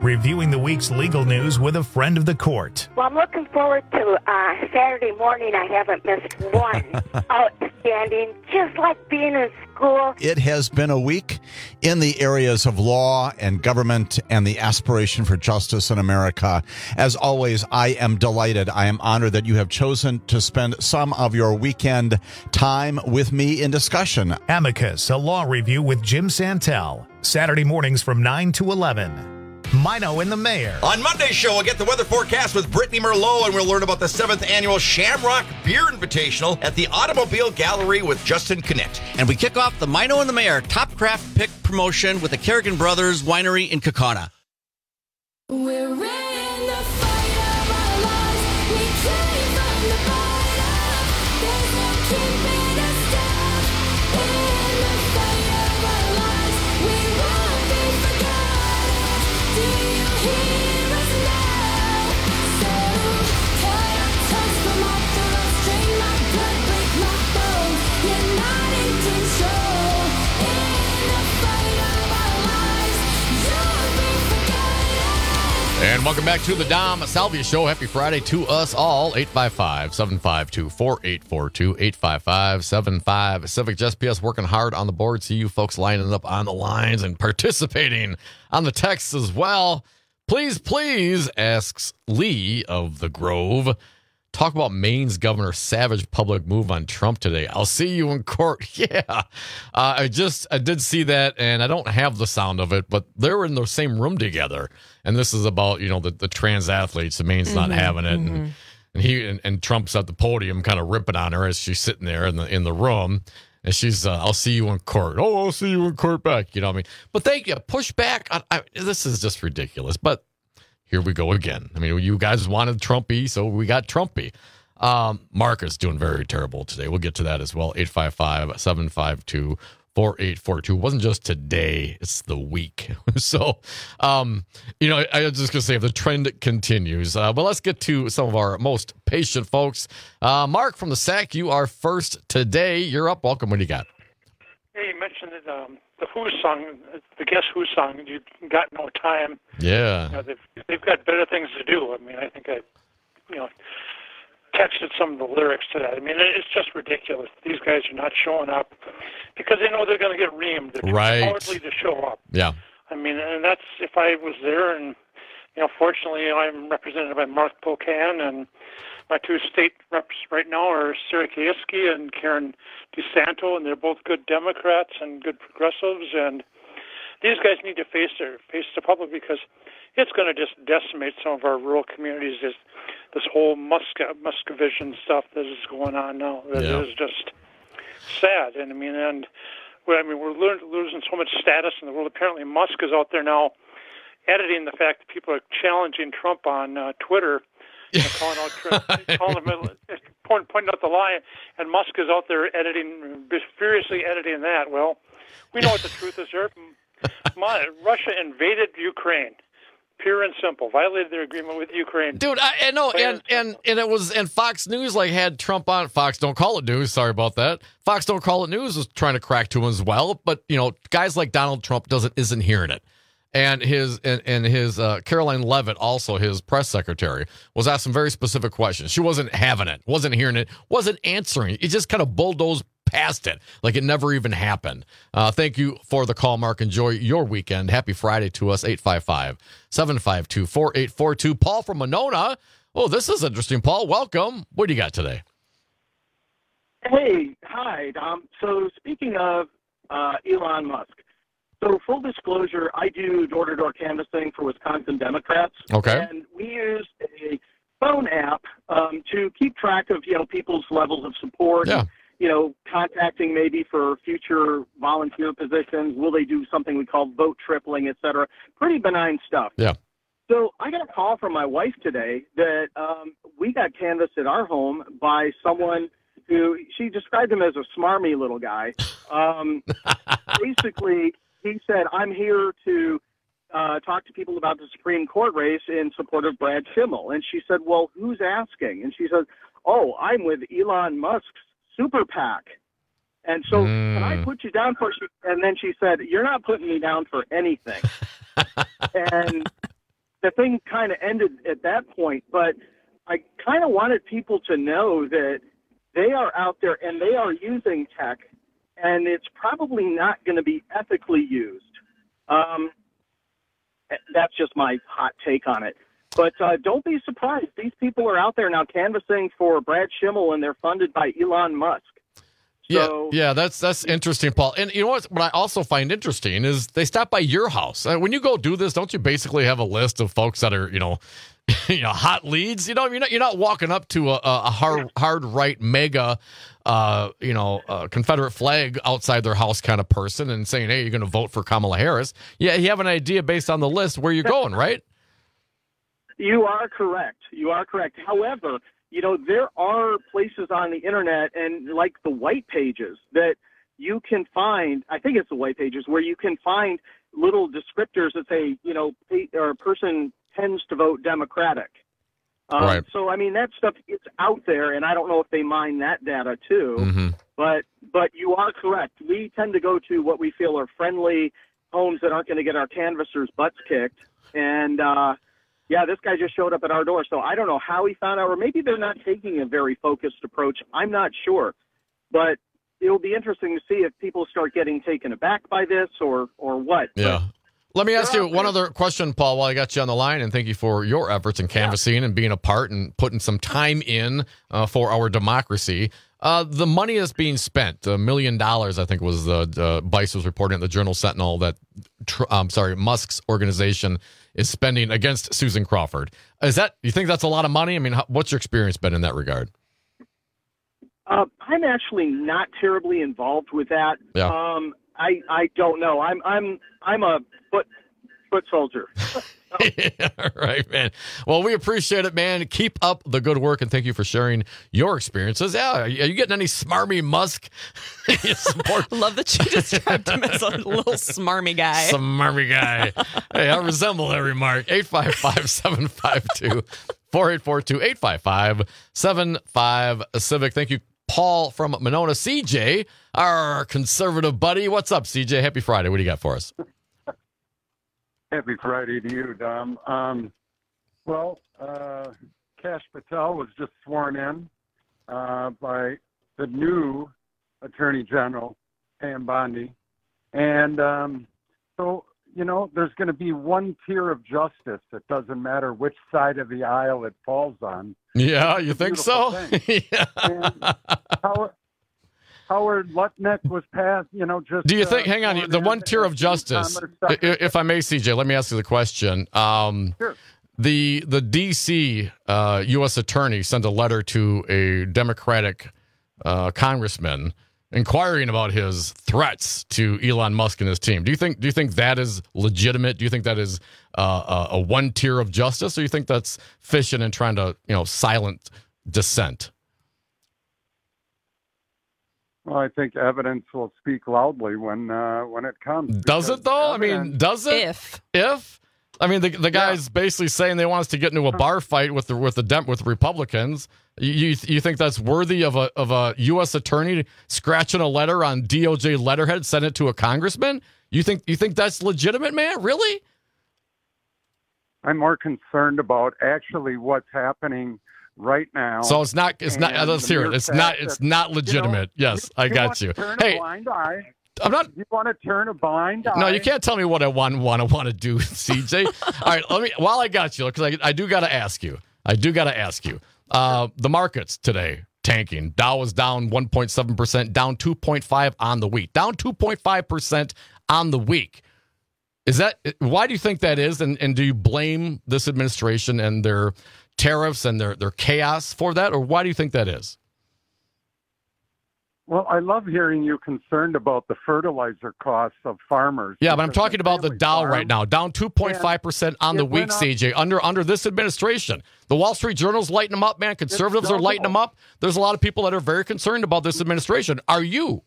reviewing the week's legal news with a friend of the court. Well, I'm looking forward to Saturday morning. I haven't missed one. Outstanding, just like being in school. It has been a week in the areas of law and government and the aspiration for justice in America. As always, I am delighted. I am honored that you have chosen to spend some of your weekend time with me in discussion. Amicus, a law review with Jim Santel. Saturday mornings from 9 to 11. Mino and the Mayor. On Monday's show, we'll get the weather forecast with Brittany Merlot, and we'll learn about the 7th annual Shamrock Beer Invitational at the Automobile Gallery with Justin Connect. And we kick off the Mino and the Mayor Top Craft Pick promotion with the Kerrigan Brothers Winery in Kaukauna. We're in the fight of our lives. We came from the bottom. There's no keeping us down. In the fight of our lives, we won't be forgotten. Do you hear us now? So tie our tongues from our throats, strain my blood, break my bones. You're not in control. In the fight of our lives, you'll be forgotten. And welcome back to the Dom Salvia Show. Happy Friday to us all. 855-752-4842. 855-75 Civic. Just PS working hard on the board. See you folks lining up on the lines and participating on the texts as well. Please, asks Lee of the Grove. Talk about Maine's Governor Savage public move on Trump today. I'll see you in court. Yeah. I did see that, and I don't have the sound of it, but they were in the same room together. And this is about, the trans athletes. The Maine's not having it. And he and Trump's at the podium kind of ripping on her as she's sitting there in the room. And she's, I'll see you in court. Oh, I'll see you in court back. You know what I mean? But they push back. This is just ridiculous. But here we go again. I mean, you guys wanted Trumpy, so we got Trumpy. Mark is doing very terrible today. We'll get to that as well. 855-752-4842. It wasn't just today, it's the week. So, I was just going to say, if the trend continues. But let's get to some of our most patient folks. Mark from the SAC, you are first today. You're up. Welcome. What do you got? Hey, you mentioned that, the Who song, the Guess Who song, You Got No Time. Yeah. They've got better things to do. I mean, I think I texted some of the lyrics to that. I mean, it's just ridiculous. These guys are not showing up because they know they're going to get reamed. They're too cowardly to show up. Yeah. I mean, and that's, if I was there, and, fortunately I'm represented by Mark Pocan, and my two state reps right now are Sarah Kieski and Karen DeSanto, and they're both good Democrats and good progressives, and these guys need to face the public because it's going to just decimate some of our rural communities. This whole Muscovision stuff that is going on now that is just sad. And we're losing so much status in the world. Apparently, Musk is out there now editing the fact that people are challenging Trump on Twitter, calling out Trump, pointing out the lie, and Musk is out there furiously editing that. Well, we know what the truth is here. Russia invaded Ukraine. Pure and simple. Violated their agreement with Ukraine. Dude, I know, and Fox News had Trump on. Fox Don't Call It News. Sorry about that. Fox Don't Call It News was trying to crack to him as well, but guys like Donald Trump isn't hearing it. And his Caroline Leavitt, also his press secretary, was asked some very specific questions. She wasn't having it, wasn't hearing it, wasn't answering. It just kind of bulldozed past it like it never even happened. Thank you for the call, Mark. Enjoy your weekend. Happy Friday to us. 855-752-4842. Paul from Monona. Oh, this is interesting. Paul, welcome. What do you got today? Hey, hi, Dom. So speaking of Elon Musk, so full disclosure, I do door-to-door canvassing for Wisconsin Democrats. Okay. And we use a phone app to keep track of, people's levels of support. Yeah. Contacting maybe for future volunteer positions. Will they do something we call vote tripling, et cetera? Pretty benign stuff. Yeah. So I got a call from my wife today that we got canvassed at our home by someone who, she described him as a smarmy little guy. Basically, he said, I'm here to talk to people about the Supreme Court race in support of Brad Schimmel. And she said, well, who's asking? And she said, oh, I'm with Elon Musk's Super PAC. And so can I put you down for, and then she said, you're not putting me down for anything. And the thing kind of ended at that point. But I kind of wanted people to know that they are out there and they are using tech, and it's probably not going to be ethically used. That's just my hot take on it. But don't be surprised. These people are out there now canvassing for Brad Schimmel, and they're funded by Elon Musk. So, yeah, that's interesting, Paul. And you know what I also find interesting is they stop by your house. When you go do this, don't you basically have a list of folks that are, hot leads? You're not walking up to a hard right mega, Confederate flag outside their house kind of person and saying, hey, you're going to vote for Kamala Harris. Yeah, you have an idea based on the list where you're going, right? You are correct. However, there are places on the internet and like the white pages that you can find, I think it's the white pages, where you can find little descriptors that say, a person tends to vote Democratic. Right. So, I mean, that stuff is out there, and I don't know if they mine that data too. Mm-hmm. But you are correct. We tend to go to what we feel are friendly homes that aren't going to get our canvassers' butts kicked. And, yeah, this guy just showed up at our door, so I don't know how he found out, or maybe they're not taking a very focused approach. I'm not sure. But it'll be interesting to see if people start getting taken aback by this or what. Yeah. Let me ask you one other question, Paul, while I got you on the line, and thank you for your efforts in canvassing and being a part and putting some time in for our democracy. The money is being spent, $1 million, I think was the Vice was reporting at the Journal Sentinel that, Musk's organization is spending against Susan Crawford. You think that's a lot of money? I mean, what's your experience been in that regard? I'm actually not terribly involved with that. Yeah. I don't know. I'm a foot soldier. Yeah, right, man. Well, we appreciate it, man. Keep up the good work, and thank you for sharing your experiences. Yeah, are you getting any smarmy Musk support? Love that you described him as a little smarmy guy. Smarmy guy. Hey, I resemble that remark. 855-752-4842. 855-75-CIVIC. Thank you, Paul from Monona. CJ, our conservative buddy. What's up, CJ? Happy Friday. What do you got for us? Happy Friday to you, Dom. Kash Patel was just sworn in by the new Attorney General, Pam Bondi. And there's going to be one tier of justice. It doesn't matter which side of the aisle it falls on. Yeah, you think so? Yeah. Howard Lutnick was passed, just... Do you think, hang on, the one tier of justice, if I may, CJ, let me ask you the question. Sure. The D.C. U.S. attorney sent a letter to a Democratic congressman inquiring about his threats to Elon Musk and his team. Do you think that is legitimate? Do you think that is a one tier of justice, or do you think that's fishing and trying to, silence dissent? Well, I think evidence will speak loudly when it comes. Does it though? Does it? If the guy's basically saying they want us to get into a bar fight with the Republicans. You think that's worthy of a U.S. attorney scratching a letter on DOJ letterhead, send it to a congressman? You think that's legitimate, man? Really? I'm more concerned about actually what's happening right now. So it's not. Let's hear it. It's not legitimate. Yes, I got you. Hey, blind eye. I'm not. You want to turn a blind eye? No, you can't tell me what I want to do, CJ. All right, while I got you, because I do got to ask you. The markets today tanking. Dow was down 1.7%, down 2.5% on the week, down 2.5% on the week. Why do you think that is? And do you blame this administration and their tariffs and their chaos for that, or why do you think that is? Well, I love hearing you concerned about the fertilizer costs of farmers. Yeah, but I'm talking about the Dow right now, down 2.5% on the week, CJ, under this administration. The Wall Street Journal's lighting them up, man. Conservatives are lighting them up. There's a lot of people that are very concerned about this administration. Are you?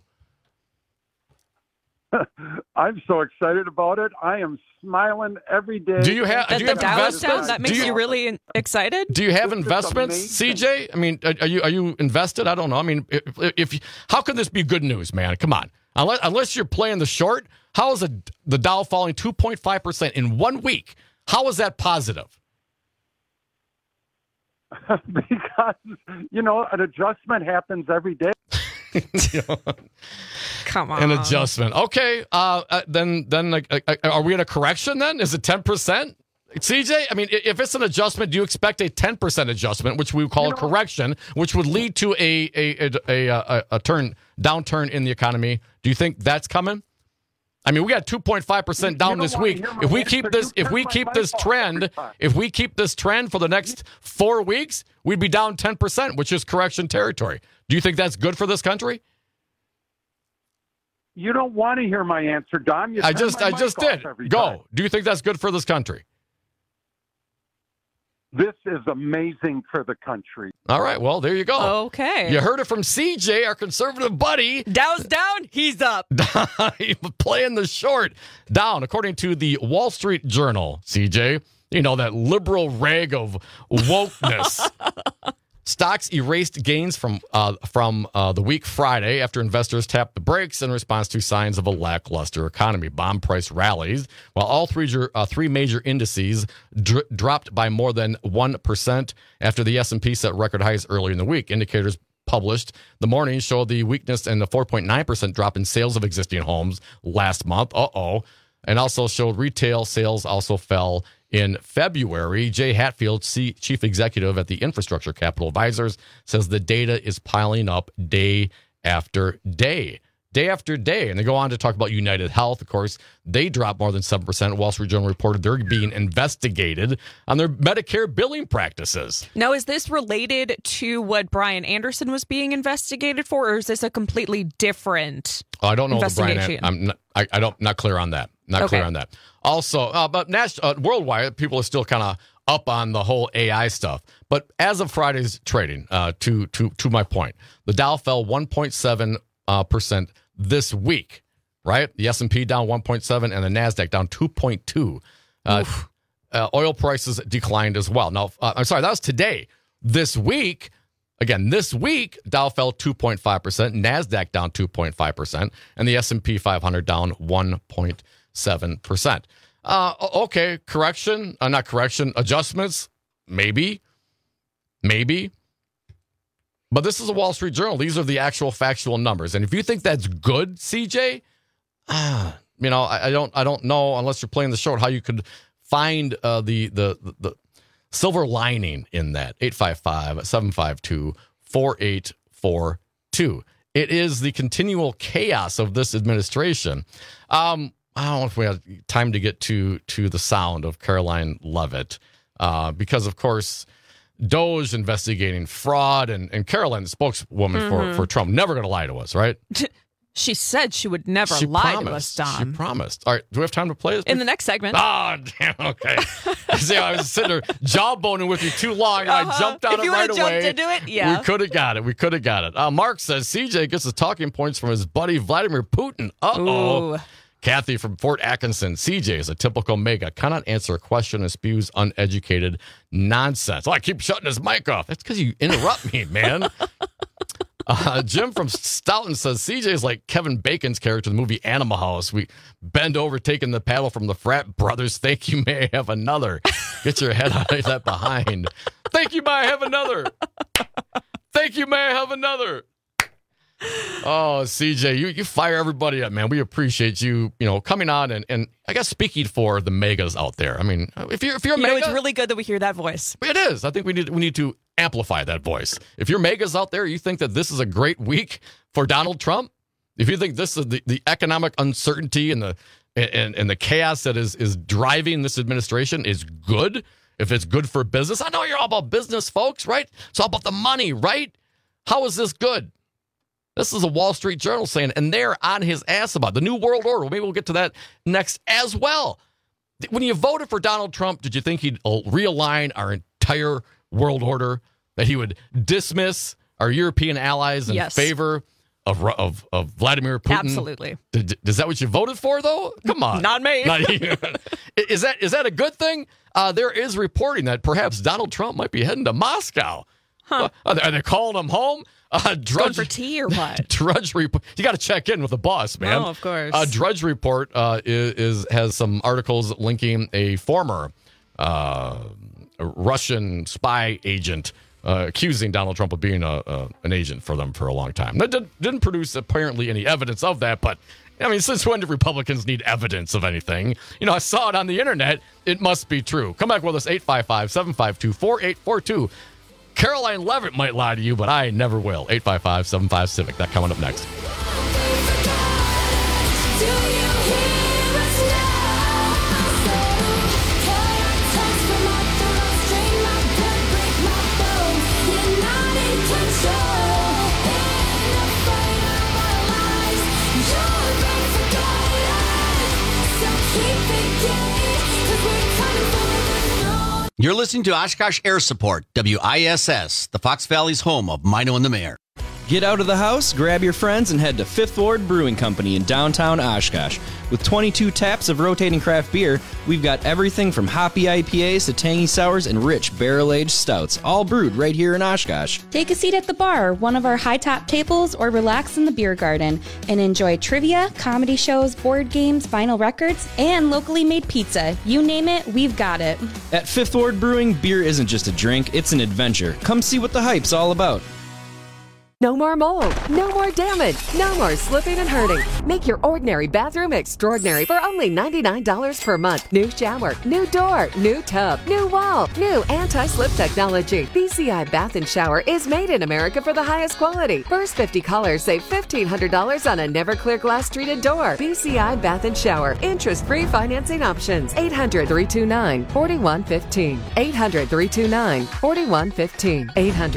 I'm so excited about it. I am smiling every day. Do you have investments? That makes you really excited? Do you have investments, CJ? I mean, are you invested? I don't know. I mean, how can this be good news, man? Come on. Unless you're playing the short, how is the Dow falling 2.5% in 1 week? How is that positive? Because, an adjustment happens every day. Come on. An adjustment. Okay. Then are we in a correction then? Is it 10%? CJ, I mean, if it's an adjustment, do you expect a 10% adjustment, which we would call a correction, which would lead to a downturn in the economy? Do you think that's coming? I mean, we got 2.5% down this week. If we keep this trend for the next 4 weeks, we'd be down 10%, which is correction territory. Do you think that's good for this country? You don't want to hear my answer, Dom. I just did. Go. Do you think that's good for this country? This is amazing for the country. All right. Well, there you go. Okay. You heard it from CJ, our conservative buddy. Dow's down, he's up. He's playing the short. Down, according to the Wall Street Journal, CJ, that liberal rag of wokeness. Stocks erased gains from the week Friday after investors tapped the brakes in response to signs of a lackluster economy. Bond price rallies, while all three major indices dropped by more than 1% after the S&P set record highs earlier in the week. Indicators published the morning showed the weakness in the 4.9% drop in sales of existing homes last month. And also showed retail sales also fell in February. Jay Hatfield, chief executive at the Infrastructure Capital Advisors, says the data is piling up day after day. Day after day. And they go on to talk about United Health. Of course, they dropped more than 7%. Wall Street Journal reported they're being investigated on their Medicare billing practices. Now, is this related to what Brian Anderson was being investigated for, or is this a completely different I don't know the investigation? Brian. Not clear on that. Clear on that. Also, but worldwide, people are still kind of up on the whole AI stuff. But as of Friday's trading, to my point, the Dow fell 1.7% this week, right? The S&P down 1.7 and the NASDAQ down 2.2. Oil prices declined as well. Now, I'm sorry, that was today. This week, Dow fell 2.5%, NASDAQ down 2.5%, and the S&P 500 down 1.7%. Okay, correction, not correction, adjustments, maybe. But this is a Wall Street Journal. These are the actual factual numbers. And if you think that's good, CJ, I don't know, unless you're playing the short, how you could find the silver lining in that. 855-752-4842. It is the continual chaos of this administration. I don't know if we have time to get to the sound of Caroline Leavitt, because, of course, DOJ investigating fraud, and Caroline, the spokeswoman for Trump, never going to lie to us, right? She said she would never lie to us, Don. She promised. All right, do we have time to play this? In the next segment. Oh, damn, okay. See, I was sitting there jawboning with you too long, and I jumped on it right away. If you would have jumped into it, yeah. We could have got it. Mark says CJ gets his talking points from his buddy Vladimir Putin. Uh-oh. Ooh. Kathy from Fort Atkinson. CJ is a typical mega. Cannot answer a question and spews uneducated nonsense. I keep shutting his mic off. That's because you interrupt me, man. Jim from Stoughton says CJ is like Kevin Bacon's character in the movie Animal House. We bend over, taking the paddle from the frat brothers. Think you may have another. Get your head out of that behind. Think you might have another. Think you may have another. Oh, CJ, you fire everybody up, man. We appreciate you, coming on and I guess speaking for the megas out there. I mean, if you're a mega, it's really good that we hear that voice. It is. I think we need to amplify that voice. If you're megas out there, you think that this is a great week for Donald Trump. If you think this is the economic uncertainty and the chaos that is driving this administration is good, if it's good for business, I know you're all about business, folks, right? It's all about the money, right? How is this good? This is a Wall Street Journal saying, and they're on his ass about the New World Order. Maybe we'll get to that next as well. When you voted for Donald Trump, did you think he'd realign our entire world order? That he would dismiss our European allies in favor of Vladimir Putin? Absolutely. Is that what you voted for, though? Come on. Not me. Is that a good thing? There is reporting that perhaps Donald Trump might be heading to Moscow. Huh. Are they calling him home? Going for tea or what? Drudge Report. You got to check in with the boss, man. Oh, of course. Drudge Report has some articles linking a former Russian spy agent accusing Donald Trump of being an agent for them for a long time. That didn't produce apparently any evidence of that, but I mean, since when do Republicans need evidence of anything? I saw it on the internet. It must be true. Come back with us, 855-752-4842. Caroline Levitt might lie to you, but I never will. 855-75-CIVIC. That coming up next. You're listening to Oshkosh Air Support, WISS, the Fox Valley's home of Mino and the Mayor. Get out of the house, grab your friends, and head to Fifth Ward Brewing Company in downtown Oshkosh. With 22 taps of rotating craft beer, we've got everything from hoppy IPAs to tangy sours and rich barrel-aged stouts, all brewed right here in Oshkosh. Take a seat at the bar, one of our high-top tables, or relax in the beer garden and enjoy trivia, comedy shows, board games, vinyl records, and locally made pizza. You name it, we've got it. At Fifth Ward Brewing, beer isn't just a drink, it's an adventure. Come see what the hype's all about. No more mold, no more damage, no more slipping and hurting. Make your ordinary bathroom extraordinary for only $99 per month. New shower, new door, new tub, new wall, new anti-slip technology. BCI Bath and Shower is made in America for the highest quality. First 50 callers save $1,500 on a Never-Clear glass treated door. BCI Bath and Shower. Interest-free financing options. 800-329-4115. 800-329-4115.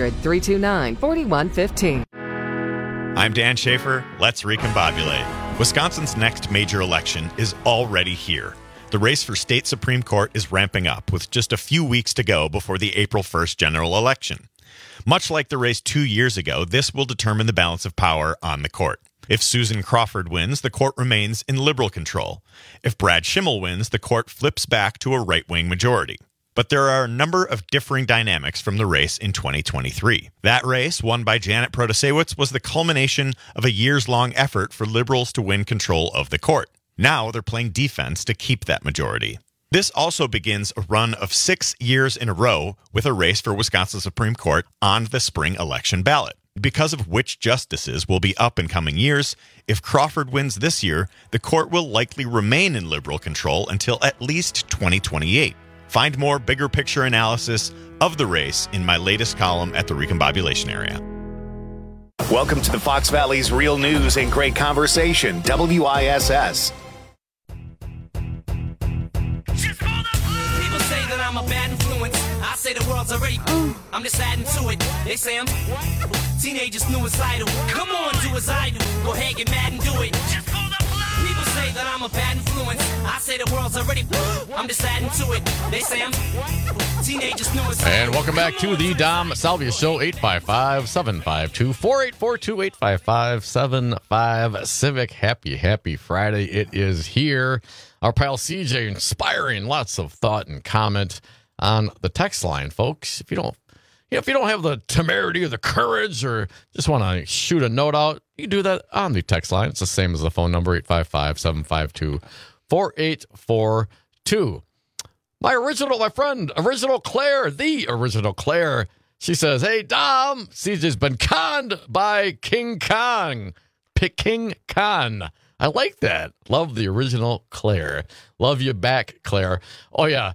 800-329-4115. I'm Dan Schaefer. Let's recombobulate. Wisconsin's next major election is already here. The race for state Supreme Court is ramping up with just a few weeks to go before the April 1st general election. Much like the race 2 years ago, this will determine the balance of power on the court. If Susan Crawford wins, the court remains in liberal control. If Brad Schimmel wins, the court flips back to a right-wing majority. But there are a number of differing dynamics from the race in 2023. That race, won by Janet Protasiewicz, was the culmination of a years-long effort for liberals to win control of the court. Now they're playing defense to keep that majority. This also begins a run of 6 years in a row with a race for Wisconsin Supreme Court on the spring election ballot. Because of which justices will be up in coming years, if Crawford wins this year, the court will likely remain in liberal control until at least 2028. Find more bigger picture analysis of the race in my latest column at the Recombobulation Area. Welcome to the Fox Valley's real news and great conversation, WISS. People say that I'm a bad influence. I say the world's already. I'm just adding to it. They say I'm teenagers suicidal. Come on, do as I do. Go ahead, get mad and do it. People say that I'm a bad influence. I say the world's already. I'm just adding to it. They say I'm teenagers suicidal. And welcome back to the Dom Salvia Show, 855-752-4842, 855-75-CIVIC. Happy Friday. It is here. Our pal CJ inspiring lots of thought and comment on the text line, folks. If you don't have the temerity or the courage or just want to shoot a note out, you can do that on the text line. It's the same as the phone number, 855-752-4842. My friend, Original Claire, the Original Claire, she says, hey, Dom, CJ's been conned by King Kong. King Khan. I like that. Love the Original Claire. Love you back, Claire. Oh, yeah.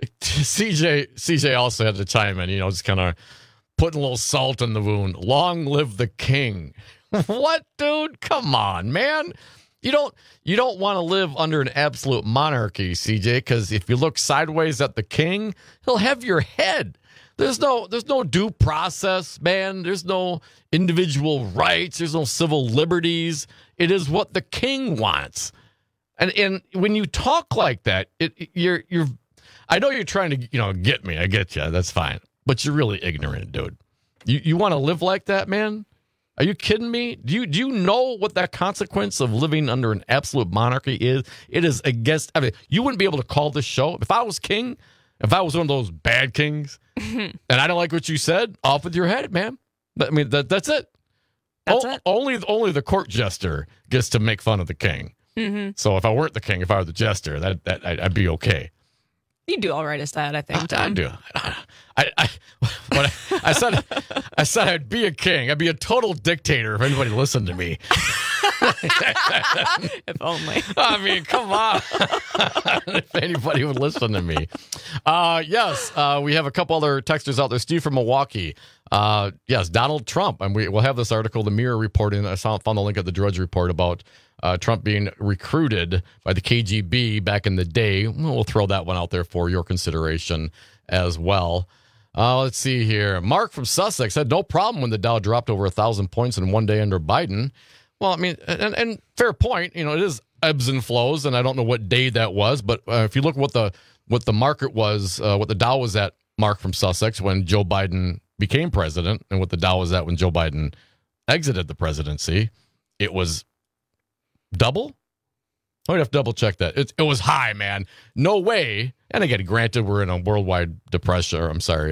CJ also had to chime in, just kind of putting a little salt in the wound. Long live the king. What, dude? Come on, man. You don't want to live under an absolute monarchy, CJ, because if you look sideways at the king, he'll have your head. There's no due process, man. There's no individual rights. There's no civil liberties. It is what the king wants. And when you talk like that, you're I know you're trying to, get me. I get you. That's fine. But you're really ignorant, dude. You want to live like that, man? Are you kidding me? Do you know what that consequence of living under an absolute monarchy is? It is against. I mean, you wouldn't be able to call this show if I was king. If I was one of those bad kings, and I don't like what you said, off with your head, man. I mean, that's it. That's it. Only the court jester gets to make fun of the king. Mm-hmm. So if I weren't the king, if I were the jester, that I'd be okay. You do all right as that, I think. I do. I said I'd be a king. I'd be a total dictator if anybody listened to me. If only. I mean, come on. If anybody would listen to me. Yes, we have a couple other texters out there. Steve from Milwaukee. Yes, Donald Trump. And we'll have this article, the Mirror reporting. I found the link at the Drudge Report about Trump being recruited by the KGB back in the day. We'll throw that one out there for your consideration as well. Let's see here. Mark from Sussex had no problem when the Dow dropped over 1,000 points in one day under Biden. Well, I mean, and fair point. You know, it is ebbs and flows, and I don't know what day that was, but if you look what the market was, what the Dow was at, Mark from Sussex, when Joe Biden became president, and what the Dow was at when Joe Biden exited the presidency, it was double. I'd have to double check that. It was high, man. No way. And again, granted, we're in a worldwide depression, or I'm sorry,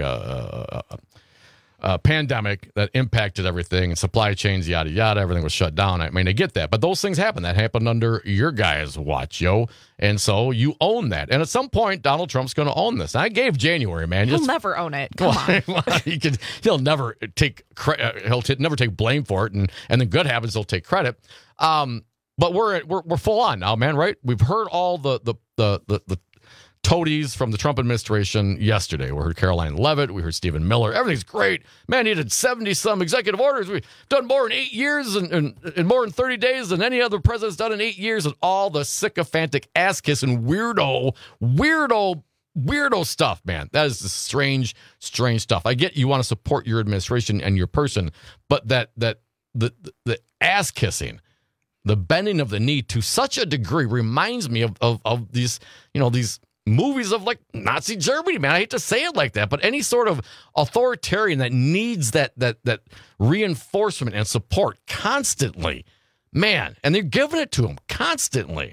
pandemic that impacted everything and supply chains, yada, yada. Everything was shut down. I mean, I get that. But those things happen. That happened under your guys' watch, yo. And so you own that. And at some point, Donald Trump's going to own this. I gave January, man. He'll never own it. Come on. He'll never take never take blame for it. And then good happens, he'll take credit. But we're full on now, man, right? We've heard all the toadies from the Trump administration yesterday. We heard Caroline Leavitt. We heard Stephen Miller. Everything's great. Man, he did 70-some executive orders. We've done more in 8 years and more in 30 days than any other president's done in 8 years, and all the sycophantic, ass-kissing, weirdo stuff, man. That is the strange stuff. I get you want to support your administration and your person, but the ass-kissing, the bending of the knee to such a degree reminds me of these, these movies of like Nazi Germany, man. I hate to say it like that, but any sort of authoritarian that needs that reinforcement and support constantly, man, and they're giving it to him constantly.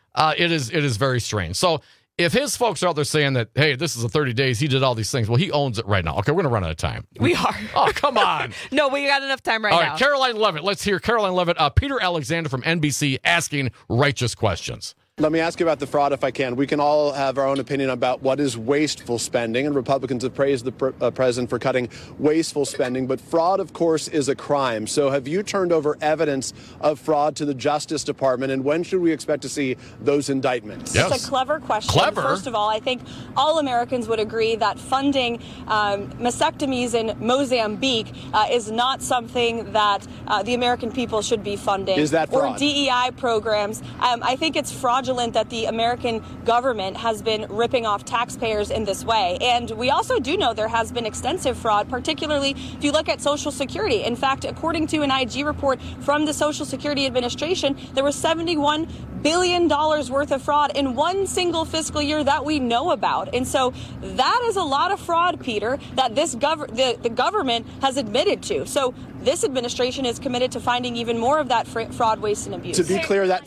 It is very strange. So if his folks are out there saying that, hey, this is a 30 days, he did all these things, well, he owns it right now. Okay, we're going to run out of time. We are. Oh, come on. No, we got enough time now. All right, Caroline Leavitt. Let's hear Caroline Leavitt. Peter Alexander from NBC asking righteous questions. Let me ask you about the fraud, if I can. We can all have our own opinion about what is wasteful spending, and Republicans have praised the president for cutting wasteful spending. But fraud, of course, is a crime. So have you turned over evidence of fraud to the Justice Department, and when should we expect to see those indictments? Yes. It's a clever question. Clever. First of all, I think all Americans would agree that funding mastectomies in Mozambique is not something that the American people should be funding. Is that fraud? Or DEI programs. I think it's fraudulent that the American government has been ripping off taxpayers in this way. And we also do know there has been extensive fraud, particularly if you look at Social Security. In fact, according to an IG report from the Social Security Administration, there was $71 billion worth of fraud in one single fiscal year that we know about. And so that is a lot of fraud, Peter, that the government has admitted to. So this administration is committed to finding even more of that fraud, waste, and abuse. To be clear, that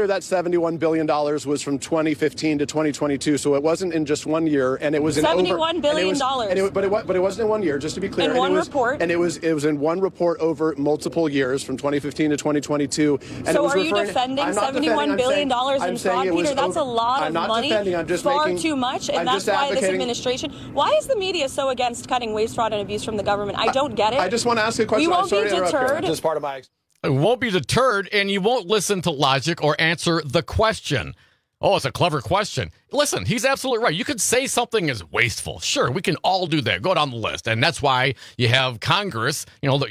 $71 billion was from 2015 to 2022, so it wasn't in just 1 year, and it was in $71 billion. But it wasn't in 1 year. Just to be clear, in one report, and it was in one report over multiple years from 2015 to 2022. And so, are you defending $71 billion in fraud, Peter? That's a lot of money. I'm just far making, too much, and that's why this administration. Why is the media so against cutting waste, fraud, and abuse from the government? I don't get it. I just want to ask a question. We won't be deterred. Just part of my. It won't be deterred, and you won't listen to logic or answer the question. Oh, it's a clever question. Listen, he's absolutely right. You could say something is wasteful. Sure, we can all do that. Go down the list. And that's why you have Congress,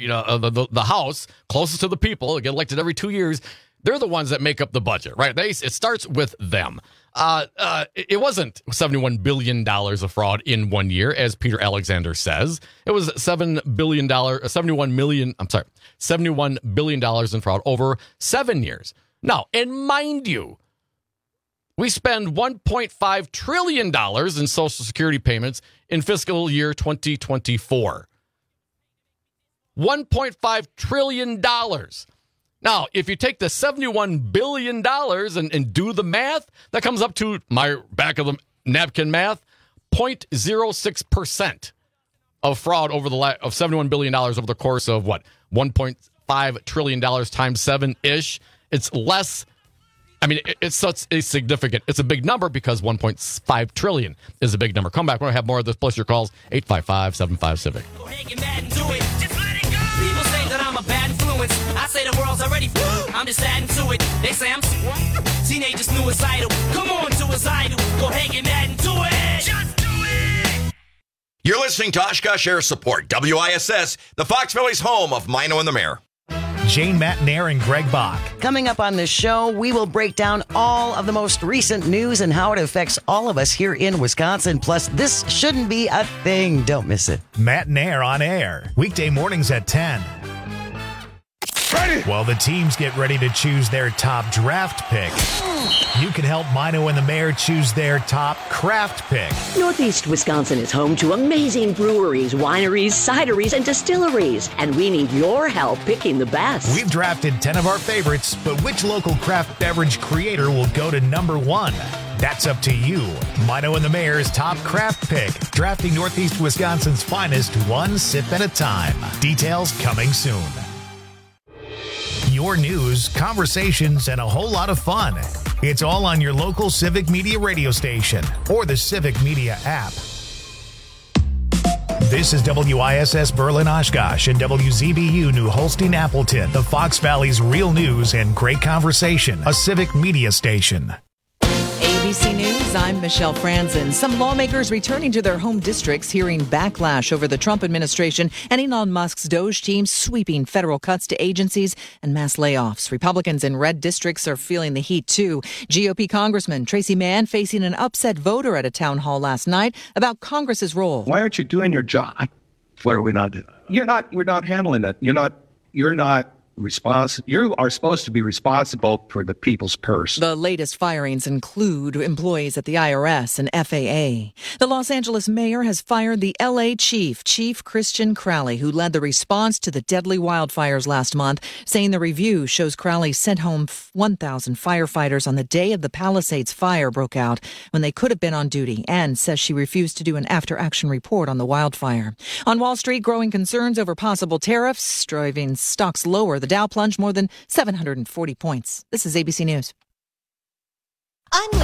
the House, closest to the people, get elected every 2 years. They're the ones that make up the budget, right? It starts with them. It wasn't $71 billion of fraud in 1 year, as Peter Alexander says. It was $71 billion in fraud over 7 years. Now, and mind you, we spend $1.5 trillion in Social Security payments in fiscal year 2024. $1.5 trillion. Now, if you take the $71 billion and do the math, that comes up to my back of the napkin math, 0.06% of fraud of $71 billion over the course of what? $1.5 trillion times 7-ish. It's less. I mean, it's such a significant, it's a big number because 1.5 trillion is a big number. Come back. We're going to have more of this. Plus your calls, 855-75-CIVIC. People say that I'm a bad influence. I say the world's already I'm just adding to it. They say I'm teenagers suicidal. Come on to his idol. Go ahead, get mad and do it. Just do it. You're listening to Oshkosh Air Support, WISS, the Fox Valley's home of Mino and the Mayor. Jane Matnair and Greg Bach. Coming up on this show, we will break down all of the most recent news and how it affects all of us here in Wisconsin. Plus, this shouldn't be a thing. Don't miss it. Matnair on air, weekday mornings at 10. While the teams get ready to choose their top draft pick, you can help Mino and the Mayor choose their top craft pick. Northeast Wisconsin is home to amazing breweries, wineries, cideries, and distilleries, and we need your help picking the best. We've drafted 10 of our favorites, but which local craft beverage creator will go to number 1? That's up to you. Mino and the Mayor's top craft pick, drafting Northeast Wisconsin's finest one sip at a time. Details coming soon. Your news, conversations, and a whole lot of fun. It's all on your local Civic Media radio station or the Civic Media app. This is WISS Berlin Oshkosh and WZBU New Holstein Appleton, the Fox Valley's real news and great conversation, a Civic Media station. ABC News, I'm Michelle Franzen. Some lawmakers returning to their home districts hearing backlash over the Trump administration and Elon Musk's Doge team sweeping federal cuts to agencies and mass layoffs. Republicans in red districts are feeling the heat too. GOP Congressman Tracy Mann facing an upset voter at a town hall last night about Congress's role. Why aren't you doing your job? What are we not doing? We're not handling it. You're not responsible. You are supposed to be responsible for the people's purse. The latest firings include employees at the IRS and FAA. The Los Angeles mayor has fired the LA chief, Chief Christian Crowley, who led the response to the deadly wildfires last month, saying the review shows Crowley sent home 1,000 firefighters on the day of the Palisades fire broke out when they could have been on duty, and says she refused to do an after-action report on the wildfire. On Wall Street, growing concerns over possible tariffs, driving stocks lower. The Dow plunged more than 740 points. This is ABC News.